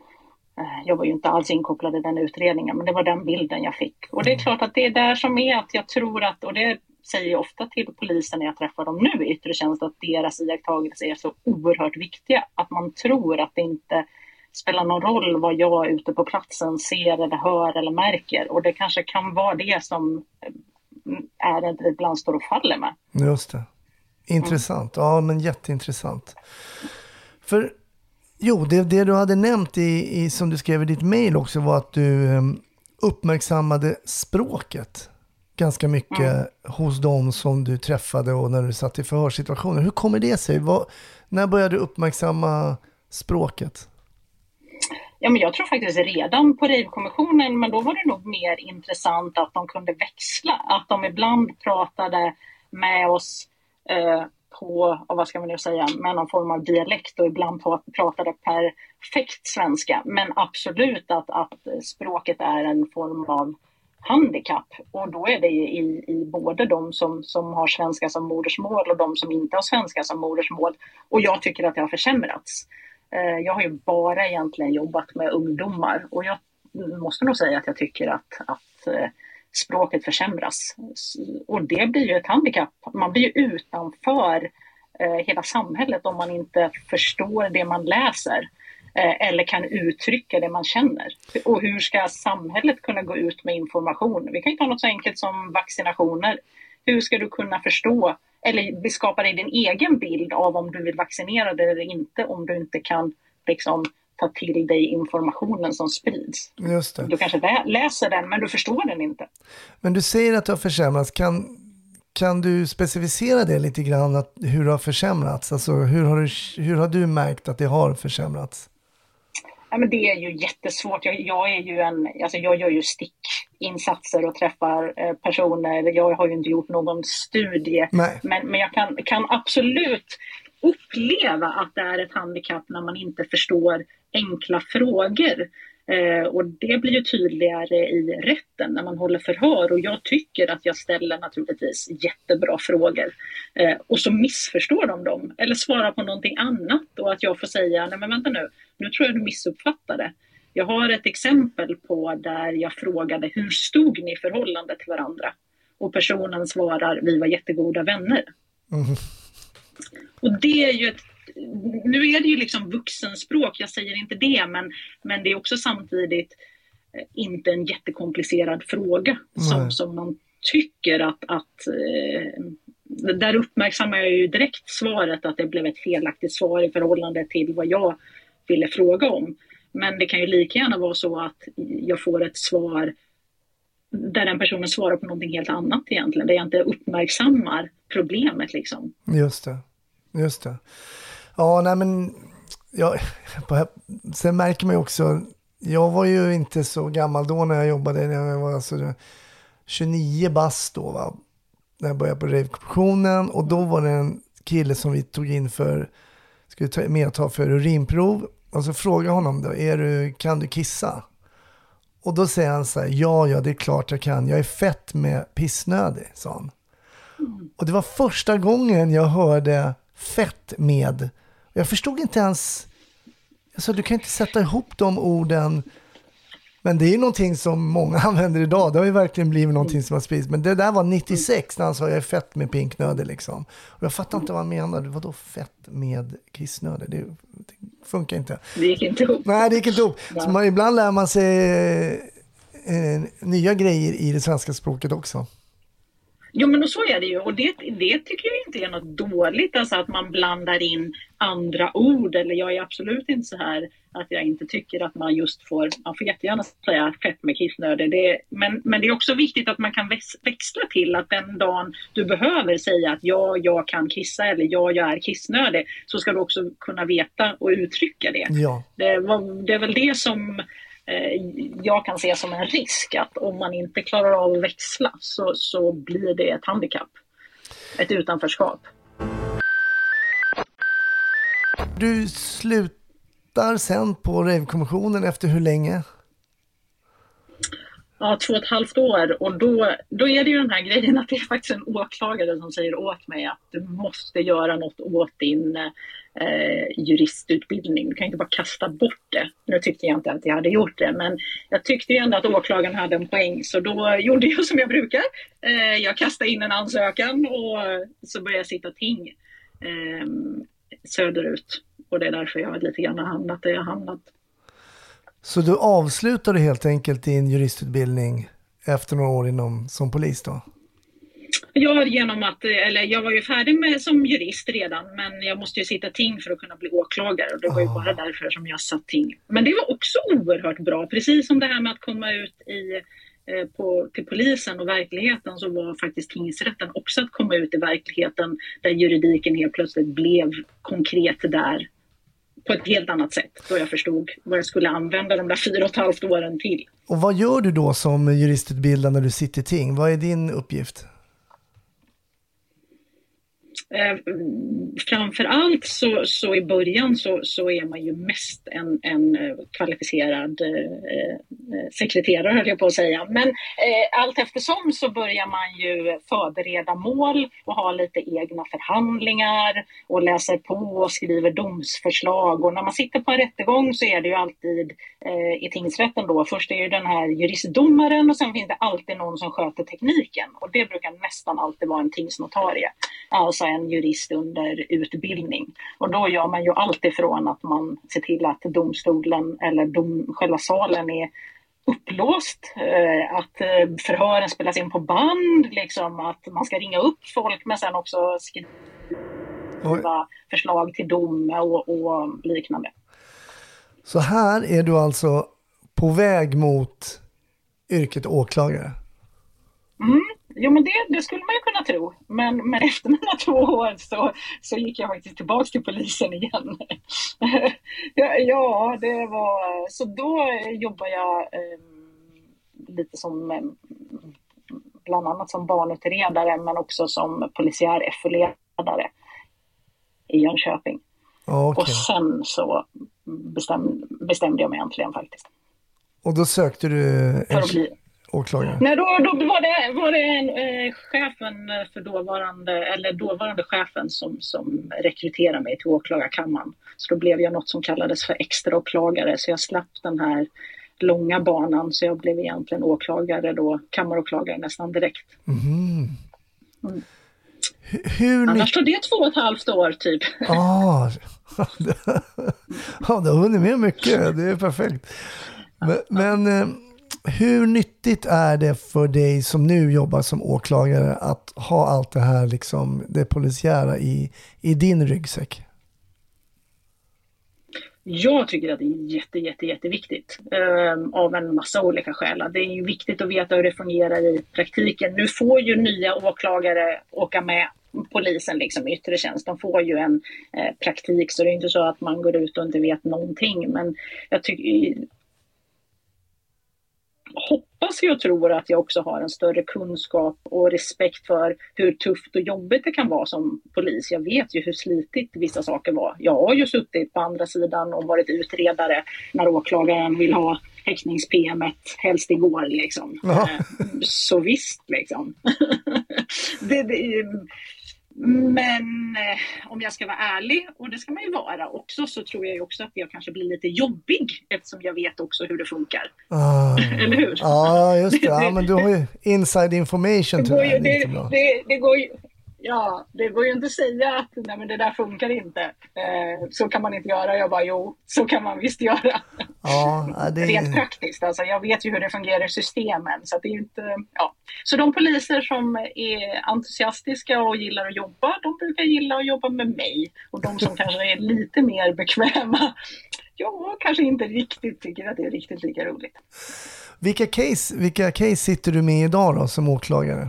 [SPEAKER 4] Jag var ju inte alls inkopplad i den utredningen, men det var den bilden jag fick. Och det är klart att det är där som är att jag tror att, och det säger jag ofta till polisen när jag träffar dem nu i yttre tjänst, att deras iakttagelser är så oerhört viktiga. Att man tror att det inte spelar någon roll vad jag ute på platsen ser eller hör eller märker. Och det kanske kan vara det som är det ibland står och faller med.
[SPEAKER 2] Just det. Intressant. Mm. Ja, men jätteintressant. För jo, det, det du hade nämnt i, i, som du skrev i ditt mejl också var att du um, uppmärksammade språket ganska mycket mm. hos dem som du träffade och när du satt i förhörssituationer. Hur kommer det sig? Vad, när började du uppmärksamma språket?
[SPEAKER 4] Ja, men jag tror faktiskt redan på Rave-kommissionen, men då var det nog mer intressant att de kunde växla. Att de ibland pratade med oss eh, på, vad ska man nu säga, med någon form av dialekt och ibland pratade perfekt svenska. Men absolut att, att språket är en form av handikapp, och då är det i, i både de som, som har svenska som modersmål och de som inte har svenska som modersmål. Och jag tycker att det har försämrats. Eh, jag har ju bara egentligen jobbat med ungdomar, och jag måste nog säga att jag tycker att, att eh, språket försämras. Och det blir ju ett handikapp. Man blir ju utanför eh, hela samhället om man inte förstår det man läser. Eller kan uttrycka det man känner. Och hur ska samhället kunna gå ut med information? Vi kan ju ta något så enkelt som vaccinationer. Hur ska du kunna förstå eller skapa dig din egen bild av om du vill vaccinera dig eller inte, om du inte kan liksom ta till dig informationen som sprids?
[SPEAKER 2] Just det.
[SPEAKER 4] Du kanske läser den, men du förstår den inte.
[SPEAKER 2] Men du säger att det har försämrats. Kan, kan du specificera det lite grann, att hur det har försämrats? Alltså, hur har du, hur har du märkt att det har försämrats?
[SPEAKER 4] Ja, men det är ju jättesvårt. Jag, jag, är ju en, alltså jag gör ju stickinsatser och träffar eh, personer. Jag har ju inte gjort någon studie. Men, men jag kan, kan absolut uppleva att det är ett handikapp när man inte förstår enkla frågor. Eh, och det blir ju tydligare i rätten när man håller förhör, och jag tycker att jag ställer naturligtvis jättebra frågor. Eh, och så missförstår de dem eller svarar på någonting annat, och att jag får säga, nej men vänta nu, nu tror jag du missuppfattade. Jag har ett exempel på där jag frågade, hur stod ni i förhållande till varandra? Och personen svarar, vi var jättegoda vänner. Mm. Och det är ju ett, nu är det ju liksom vuxenspråk, jag säger inte det, men, men det är också samtidigt inte en jättekomplicerad fråga som, som man tycker att, att eh, där uppmärksammar jag ju direkt svaret att det blev ett felaktigt svar i förhållande till vad jag ville fråga om. Men det kan ju lika gärna vara så att jag får ett svar där den personen svarar på någonting helt annat egentligen, där jag inte uppmärksammar problemet liksom.
[SPEAKER 2] Just det, just det. Ja, nej men jag, sen märker man ju också, jag var ju inte så gammal då när jag jobbade, när jag var alltså tjugonio bast då, va? När jag började på Rave-kommissionen, och då var det en kille som vi tog in för, skulle ta, med ta för urinprov, och så frågade jag honom då, är du, kan du kissa? Och då säger han så här, ja, ja, det är klart jag kan. Jag är fett med pissnödig, sa han. Mm. Och det var första gången jag hörde fett med. Jag förstod inte ens, alltså du kan inte sätta ihop de orden. Men det är ju någonting som många använder idag. Det har ju verkligen blivit någonting som har spridits. Men det där var nittiosex när han sa, jag är fett med pinknödig liksom. Och jag fattar inte vad han menade. Vadå fett med kissnödig? Det, det funkar inte.
[SPEAKER 4] Det gick inte ihop.
[SPEAKER 2] Nej, det gick inte ihop. Så man, ibland lär man sig eh, nya grejer i det svenska språket också.
[SPEAKER 4] Jo, men så är det ju, och det, det tycker jag inte är något dåligt, alltså att man blandar in andra ord, eller jag är absolut inte så här att jag inte tycker att man just får, man får jättegärna säga fett med kissnödig, det, men, men det är också viktigt att man kan växla till att den dagen du behöver säga att ja, jag kan kissa, eller ja, jag är kissnödig, så ska du också kunna veta och uttrycka det.
[SPEAKER 2] Ja.
[SPEAKER 4] Det, var, det är väl det som jag kan se som en risk, att om man inte klarar av att växla så, så blir det ett handikapp, ett utanförskap.
[SPEAKER 2] Du slutar sen på Rave-kommissionen efter hur länge?
[SPEAKER 4] Ja, två och ett halvt år, och då, då är det ju den här grejen att det är faktiskt en åklagare som säger åt mig att du måste göra något åt din eh, juristutbildning. Du kan inte bara kasta bort det. Nu tyckte jag inte att jag hade gjort det, men jag tyckte ju ändå att åklagaren hade en poäng, så då gjorde jag som jag brukar. Eh, jag kastade in en ansökan och så började jag sitta ting eh, söderut, och det är därför jag lite grann har hamnat där jag har hamnat.
[SPEAKER 2] Så du avslutade helt enkelt din juristutbildning efter några år inom, som polis då?
[SPEAKER 4] Ja, genom att, eller jag var ju färdig med som jurist redan, men jag måste ju sitta ting för att kunna bli åklagare, och det var ju oh. bara därför som jag satt ting. Men det var också oerhört bra, precis som det här med att komma ut i, eh, på, till polisen och verkligheten, så var faktiskt tingsrätten också att komma ut i verkligheten där juridiken helt plötsligt blev konkret där. På ett helt annat sätt, då jag förstod vad jag skulle använda de där fyra och ett halvt åren till.
[SPEAKER 2] Och vad gör du då som juristutbildad när du sitter i ting? Vad är din uppgift?
[SPEAKER 4] Eh, framförallt så, så i början så, så är man ju mest en, en kvalificerad eh, sekreterare, höll jag på att säga. Men eh, allt eftersom så börjar man ju förbereda mål och ha lite egna förhandlingar och läser på och skriver domsförslag. Och när man sitter på en rättegång så är det ju alltid eh, i tingsrätten då. Först är ju den här juristdomaren, och sen finns det alltid någon som sköter tekniken. Och det brukar nästan alltid vara en tingsnotarie. Alltså en jurist under utbildning. Och då gör man ju allt ifrån att man ser till att domstolen eller dom, själva salen är upplåst, eh, att eh, förhören spelas in på band, liksom, att man ska ringa upp folk, men sen också skriva Oj. förslag till dom och, och liknande.
[SPEAKER 2] Så här är du alltså på väg mot yrket åklagare?
[SPEAKER 4] Mm. Jo, men det, det skulle man ju kunna tro. Men, men efter mina två år så, så gick jag faktiskt tillbaka till polisen igen. ja, ja, det var... Så då jobbar jag eh, lite som... Eh, bland annat som barnutredare, men också som polisiär F O-ledare i Jönköping.
[SPEAKER 2] Okay.
[SPEAKER 4] Och sen så bestäm, bestämde jag mig äntligen faktiskt.
[SPEAKER 2] Och då sökte du
[SPEAKER 4] för
[SPEAKER 2] en
[SPEAKER 4] att bli
[SPEAKER 2] åklagare?
[SPEAKER 4] Nej, då, då var det, var det en, eh, chefen för dåvarande, eller dåvarande chefen som, som rekryterade mig till åklagarkammaren. Så då blev jag något som kallades för extra åklagare, så jag slapp den här långa banan, så jag blev egentligen åklagare då, kammaråklagare nästan direkt.
[SPEAKER 2] Mm.
[SPEAKER 4] Mm.
[SPEAKER 2] Hur
[SPEAKER 4] Annars tog det två och ett halvt år typ.
[SPEAKER 2] Ah, ja, det har hunnit med mycket, det är perfekt. Men, men hur nyttigt är det för dig som nu jobbar som åklagare att ha allt det här, liksom, det polisiära i, i din ryggsäck?
[SPEAKER 4] Jag tycker att det är jätte, jätte, jätteviktigt eh, av en massa olika skäl. Det är ju viktigt att veta hur det fungerar i praktiken. Nu får ju nya åklagare åka med polisen liksom i yttre tjänst. De får ju en eh, praktik, så det är inte så att man går ut och inte vet någonting. Men jag tycker... hoppas jag tror att jag också har en större kunskap och respekt för hur tufft och jobbigt det kan vara som polis. Jag vet ju hur slitigt vissa saker var. Jag har ju suttit på andra sidan och varit utredare när åklagaren vill ha häktnings-P M-et helst igår liksom.
[SPEAKER 2] Ja.
[SPEAKER 4] Så visst liksom. det, det, men eh, om jag ska vara ärlig, och det ska man ju vara också, så tror jag ju också att jag kanske blir lite jobbig eftersom jag vet också hur det funkar.
[SPEAKER 2] Ah.
[SPEAKER 4] Eller hur?
[SPEAKER 2] Ja, just det. Ja, men du har ju inside information.
[SPEAKER 4] Det går ju,
[SPEAKER 2] det,
[SPEAKER 4] det, det, det går ju, ja, det går ju inte att säga att nej, men det där funkar inte. Eh, så kan man inte göra. Jag bara, jo, så kan man visst göra.
[SPEAKER 2] Ja, det är...
[SPEAKER 4] Rent praktiskt. Alltså, jag vet ju hur det fungerar i systemen. Så, att det är inte, ja. Så de poliser som är entusiastiska och gillar att jobba, de brukar gilla att jobba med mig. Och de som kanske är lite mer bekväma, ja, kanske inte riktigt tycker att det är riktigt lika roligt.
[SPEAKER 2] Vilka case, vilka case sitter du med idag då som åklagare?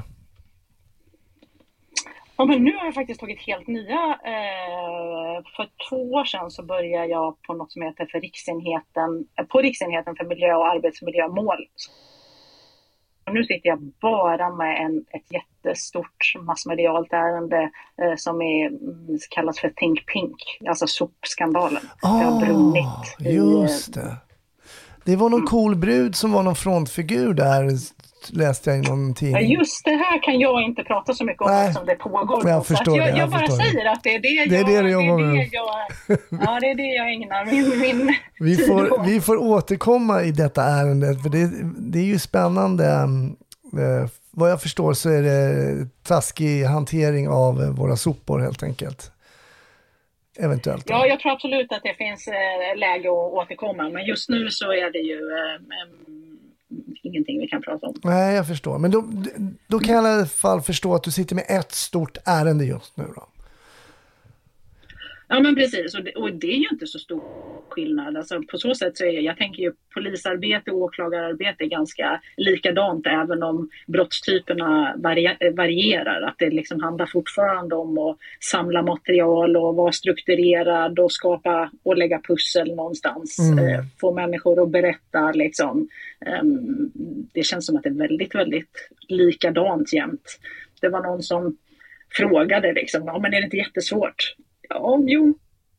[SPEAKER 4] Ja, men nu har jag faktiskt tagit helt nya. Eh, för två år sedan så började jag på något som heter för riksenheten, på riksenheten för miljö- och arbetsmiljömål. Och nu sitter jag bara med en, ett jättestort massmedialt ärende eh, som är, kallas för Think Pink, alltså sopskandalen.
[SPEAKER 2] Ah,
[SPEAKER 4] det har brunnit.
[SPEAKER 2] Just det. Det var någon mm. cool brud som var någon frontfigur där, läste jag i någon tidning.
[SPEAKER 4] Ja, just det här kan jag inte prata så mycket om eftersom det pågår.
[SPEAKER 2] Jag förstår
[SPEAKER 4] jag,
[SPEAKER 2] det, jag,
[SPEAKER 4] jag bara säger det. Att det är det jag,
[SPEAKER 2] det är det du jobbar med.
[SPEAKER 4] Det jag, ja, det är det jag ägnar min, min
[SPEAKER 2] vi
[SPEAKER 4] tid
[SPEAKER 2] får,
[SPEAKER 4] på.
[SPEAKER 2] Vi får återkomma i detta ärendet, för det, det är ju spännande. Eh, vad jag förstår så är det taskig hantering av våra sopor helt enkelt. Eventuellt.
[SPEAKER 4] Ja, jag tror absolut att det finns eh, läge att återkomma. Men just nu så är det ju eh, ingenting vi kan prata om.
[SPEAKER 2] Nej, jag förstår. Men då, då kan jag i alla fall förstå att du sitter med ett stort ärende just nu då.
[SPEAKER 4] Ja, men precis. Och det, och det är ju inte så stor skillnad. Alltså, på så sätt så är jag tänker ju polisarbete och åklagararbete är ganska likadant, även om brottstyperna vari- varierar. Att det liksom handlar fortfarande om att samla material och vara strukturerad och skapa och lägga pussel någonstans. Mm. Eh, få människor att berätta liksom. Um, det känns som att det är väldigt, väldigt likadant jämt. Det var någon som frågade liksom, ja men är det inte jättesvårt? Ja, jo.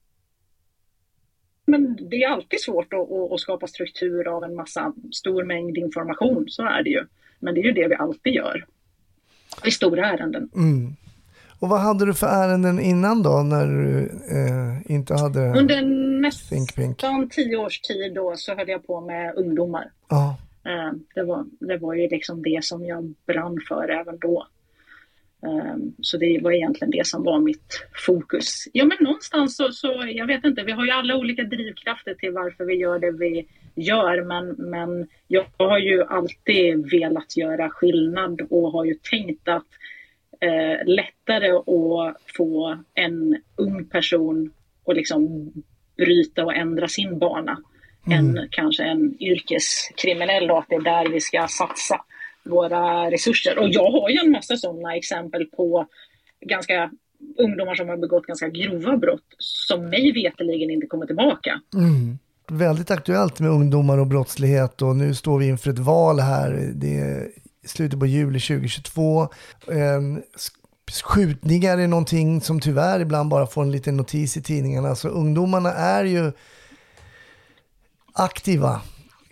[SPEAKER 4] Men det är alltid svårt att, att skapa struktur av en massa stor mängd information, så är det ju. Men det är ju det vi alltid gör i stora ärenden.
[SPEAKER 2] Mm. Och vad hade du för ärenden innan då, när du eh, inte hade
[SPEAKER 4] Under nästan tio års tid då så höll jag på med ungdomar.
[SPEAKER 2] Ja.
[SPEAKER 4] Eh, det, var, det var ju liksom det som jag brann för även då. Um, så det var egentligen det som var mitt fokus. Ja, men någonstans så, så, jag vet inte, vi har ju alla olika drivkrafter till varför vi gör det vi gör, men, men jag har ju alltid velat göra skillnad och har ju tänkt att eh, lättare att få en ung person att liksom bryta och ändra sin bana mm. än kanske en yrkeskriminell, och att det är där vi ska satsa våra resurser. Och jag har ju en massa sådana exempel på ganska ungdomar som har begått ganska grova brott som mig veteligen inte kommer tillbaka.
[SPEAKER 2] Mm. Väldigt aktuellt med ungdomar och brottslighet, och nu står vi inför ett val här. Det är slutet på juli tjugohundratjugotvå. Skjutningar är någonting som tyvärr ibland bara får en liten notis i tidningarna. Så ungdomarna är ju aktiva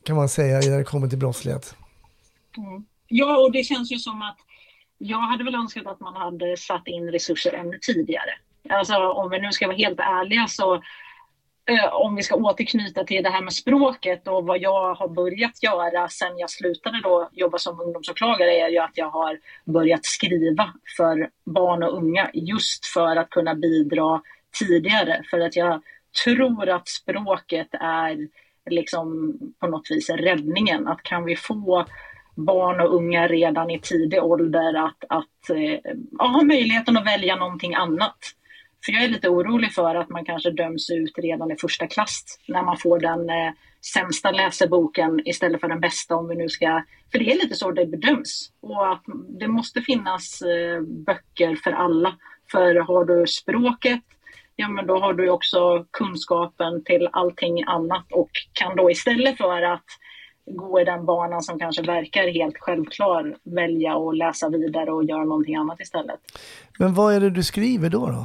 [SPEAKER 2] kan man säga när det kommer till brottslighet.
[SPEAKER 4] Mm. Ja, och det känns ju som att jag hade väl önskat att man hade satt in resurser ännu tidigare. Alltså om vi nu ska vara helt ärliga så eh, om vi ska återknyta till det här med språket och vad jag har börjat göra sen jag slutade då jobba som ungdomsåklagare är ju att jag har börjat skriva för barn och unga just för att kunna bidra tidigare. För att jag tror att språket är liksom på något vis räddningen. Att kan vi få barn och unga redan i tidig ålder att, att eh, ha möjligheten att välja någonting annat. För jag är lite orolig för att man kanske döms ut redan i första klass när man får den eh, sämsta läseboken istället för den bästa om vi nu ska... För det är lite så det bedöms. Och att det måste finnas eh, böcker för alla. För har du språket, ja men då har du också kunskapen till allting annat och kan då istället för att gå i den banan som kanske verkar helt självklar välja att läsa vidare och göra någonting annat istället.
[SPEAKER 2] Men vad är det du skriver då då?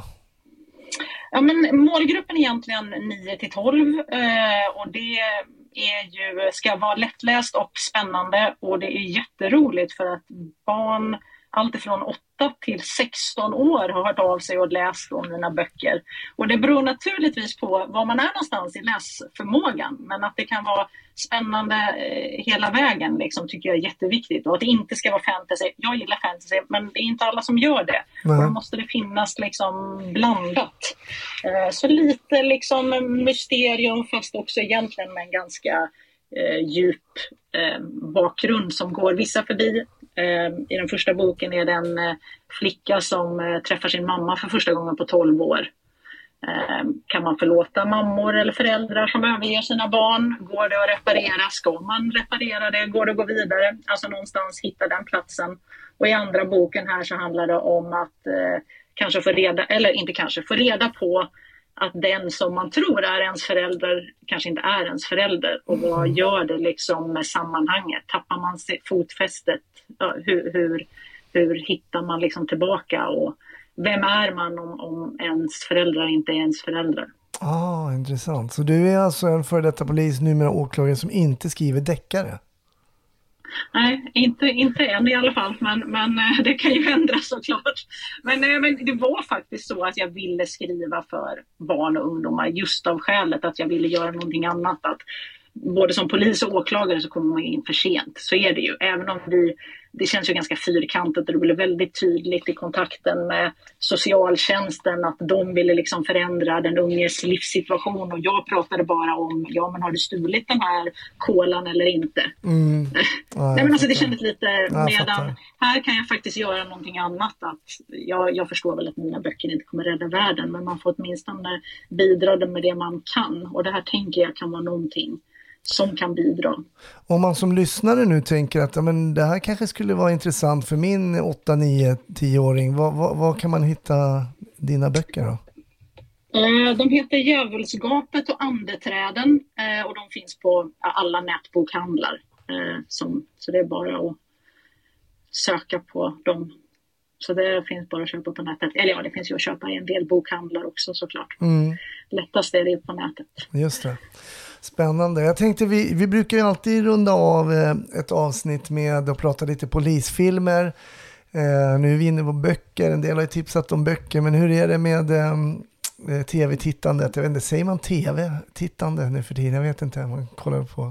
[SPEAKER 4] Ja, men målgruppen är egentligen nio till tolv eh, och det är ju, ska vara lättläst och spännande och det är jätteroligt för att barn allt ifrån åtta till sexton år har hört av sig och läst om mina böcker. Och det beror naturligtvis på var man är någonstans i läsförmågan. Men att det kan vara spännande eh, hela vägen liksom, tycker jag är jätteviktigt. Och att det inte ska vara fantasy. Jag gillar fantasy men det är inte alla som gör det. Mm. Och då måste det finnas liksom blandat. Eh, så lite liksom mysterium fast också egentligen med en ganska eh, djup eh, bakgrund som går vissa förbi. I den första boken är det en flicka som träffar sin mamma för första gången på tolv år. Kan man förlåta mammor eller föräldrar som överger sina barn? Går det att reparera? Ska man reparera det? Går det att gå vidare? Alltså någonstans hitta den platsen. Och i andra boken här så handlar det om att eh, kanske få reda, eller inte kanske, få reda på att den som man tror är ens förälder kanske inte är ens förälder. Och vad gör det liksom med sammanhanget? Tappar man fotfästet? Ja, hur, hur, hur hittar man liksom tillbaka? Och vem är man om, om ens föräldrar inte är ens föräldrar?
[SPEAKER 2] Ah, intressant. Så du är alltså en före detta polis, numera åklagare, som inte skriver deckare?
[SPEAKER 4] Nej, inte, inte än i alla fall, men, men det kan ju ändras såklart. Men, men det var faktiskt så att jag ville skriva för barn och ungdomar just av skälet att jag ville göra någonting annat. Att både som polis och åklagare så kommer man in för sent, så är det ju. Även om vi, det känns ju ganska fyrkantigt och det blev väldigt tydligt i kontakten med socialtjänsten att de ville liksom förändra den unges livssituation och jag pratade bara om, ja men har du stulit den här kolan eller inte? Mm. Ja, Nej men alltså det kändes lite, ja, medan här kan jag faktiskt göra någonting annat. Att jag, jag förstår väl att mina böcker inte kommer rädda världen, men man får åtminstone bidra med det man kan och det här tänker jag kan vara någonting som kan bidra. Om
[SPEAKER 2] man som lyssnare nu tänker att ja, men det här kanske skulle vara intressant för min åtta, nio, tio-åring. Vad, vad, vad kan man hitta dina böcker då?
[SPEAKER 4] De heter Djävulsgapet och Andeträden och de finns på alla nätbokhandlar. Som, så det är bara att söka på dem. Så det finns bara att köpa på nätet. Eller ja, det finns ju att köpa i en del bokhandlar också såklart. Mm. Lättast är det på nätet.
[SPEAKER 2] Just det. Spännande. Jag tänkte vi, vi brukar ju alltid runda av ett avsnitt med att prata lite polisfilmer. Eh, nu är vi inne på böcker. En del har ju tipsat om böcker. Men hur är det med eh, tv-tittandet? Jag vet inte, säger man tv-tittande nu för tiden? Jag vet inte. Man kollar på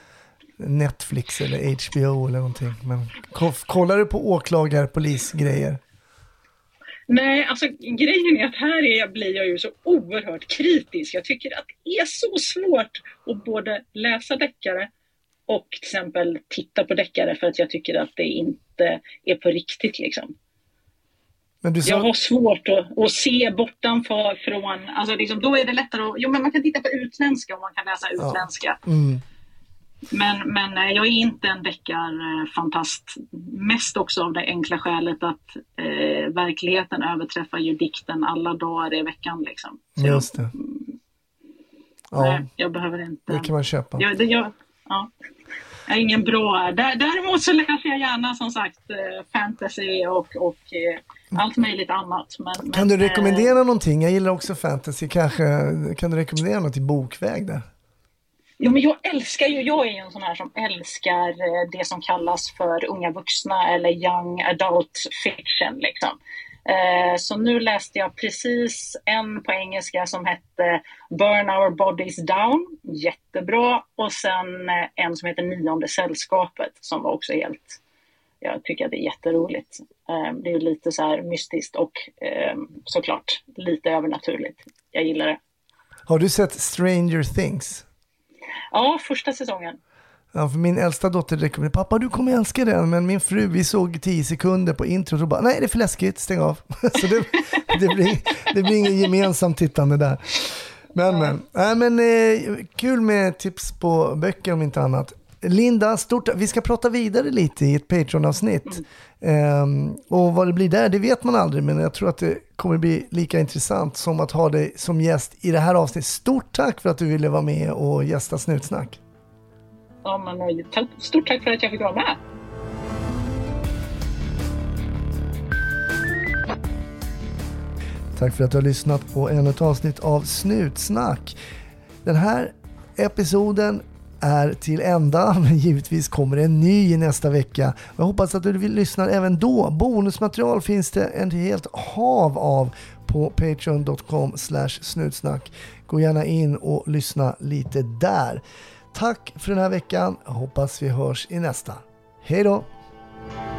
[SPEAKER 2] Netflix eller H B O eller någonting. Men kollar du på åklagar, polisgrejer?
[SPEAKER 4] Nej, alltså grejen är att här är jag, blir jag ju så oerhört kritisk. Jag tycker att det är så svårt att både läsa deckare och till exempel titta på deckare för att jag tycker att det inte är på riktigt liksom. Men du sa... Jag har svårt att, att se bortanför från, alltså liksom, då är det lättare att, jo men man kan titta på utländska och man kan läsa utländska. Ja. Mm. Men, men jag är inte en deckarfantast. Mest också av det enkla skälet att eh, verkligheten överträffar ju dikten alla dagar i veckan. Liksom. Så
[SPEAKER 2] Just det.
[SPEAKER 4] Jag, ja. Nej, jag behöver inte...
[SPEAKER 2] Det kan man köpa.
[SPEAKER 4] Jag, det, jag, ja. jag är ingen bra... Däremot så läser jag gärna som sagt fantasy och, och allt möjligt annat. Men,
[SPEAKER 2] kan
[SPEAKER 4] men,
[SPEAKER 2] du rekommendera äh, någonting? Jag gillar också fantasy. Kanske, kan du rekommendera något i bokväg där?
[SPEAKER 4] Jo, men jag älskar ju, jag är ju en sån här som älskar eh, det som kallas för unga vuxna eller young adult fiction liksom. Eh, så nu läste jag precis en på engelska som hette Burn Our Bodies Down, jättebra, och sen eh, en som heter Nionde sällskapet som var också helt, jag tycker att det är jätteroligt. Eh, det är ju lite så här mystiskt och eh, såklart lite övernaturligt. Jag gillar det.
[SPEAKER 2] Har du sett Stranger Things?
[SPEAKER 4] Ja, första säsongen.
[SPEAKER 2] Ja, för min äldsta dotter rekommenderade, pappa du kommer älska den, men min fru, vi såg tio sekunder på introt och bara, nej det är för läskigt, stäng av. Så det, det, blir, det blir ingen gemensamt tittande där. Men, men, äh, men eh, kul med tips på böcker om inte annat. Linda, stort, vi ska prata vidare lite i ett Patreon-avsnitt. Mm. Um, och vad det blir där, det vet man aldrig, men jag tror att det kommer bli lika intressant som att ha dig som gäst i det här avsnittet. Stort tack för att du ville vara med och gästa Snutsnack.
[SPEAKER 4] Ja, men, stort tack för att jag fick vara med.
[SPEAKER 2] Tack för att du har lyssnat på ännu ett avsnitt av Snutsnack. Den här episoden är till ända, men givetvis kommer en ny i nästa vecka. Jag hoppas att du vill lyssna även då. Bonusmaterial finns det en helt hav av på patreon dot com slash snutsnack. Gå gärna in och lyssna lite där. Tack för den här veckan. Jag hoppas vi hörs i nästa. Hej då!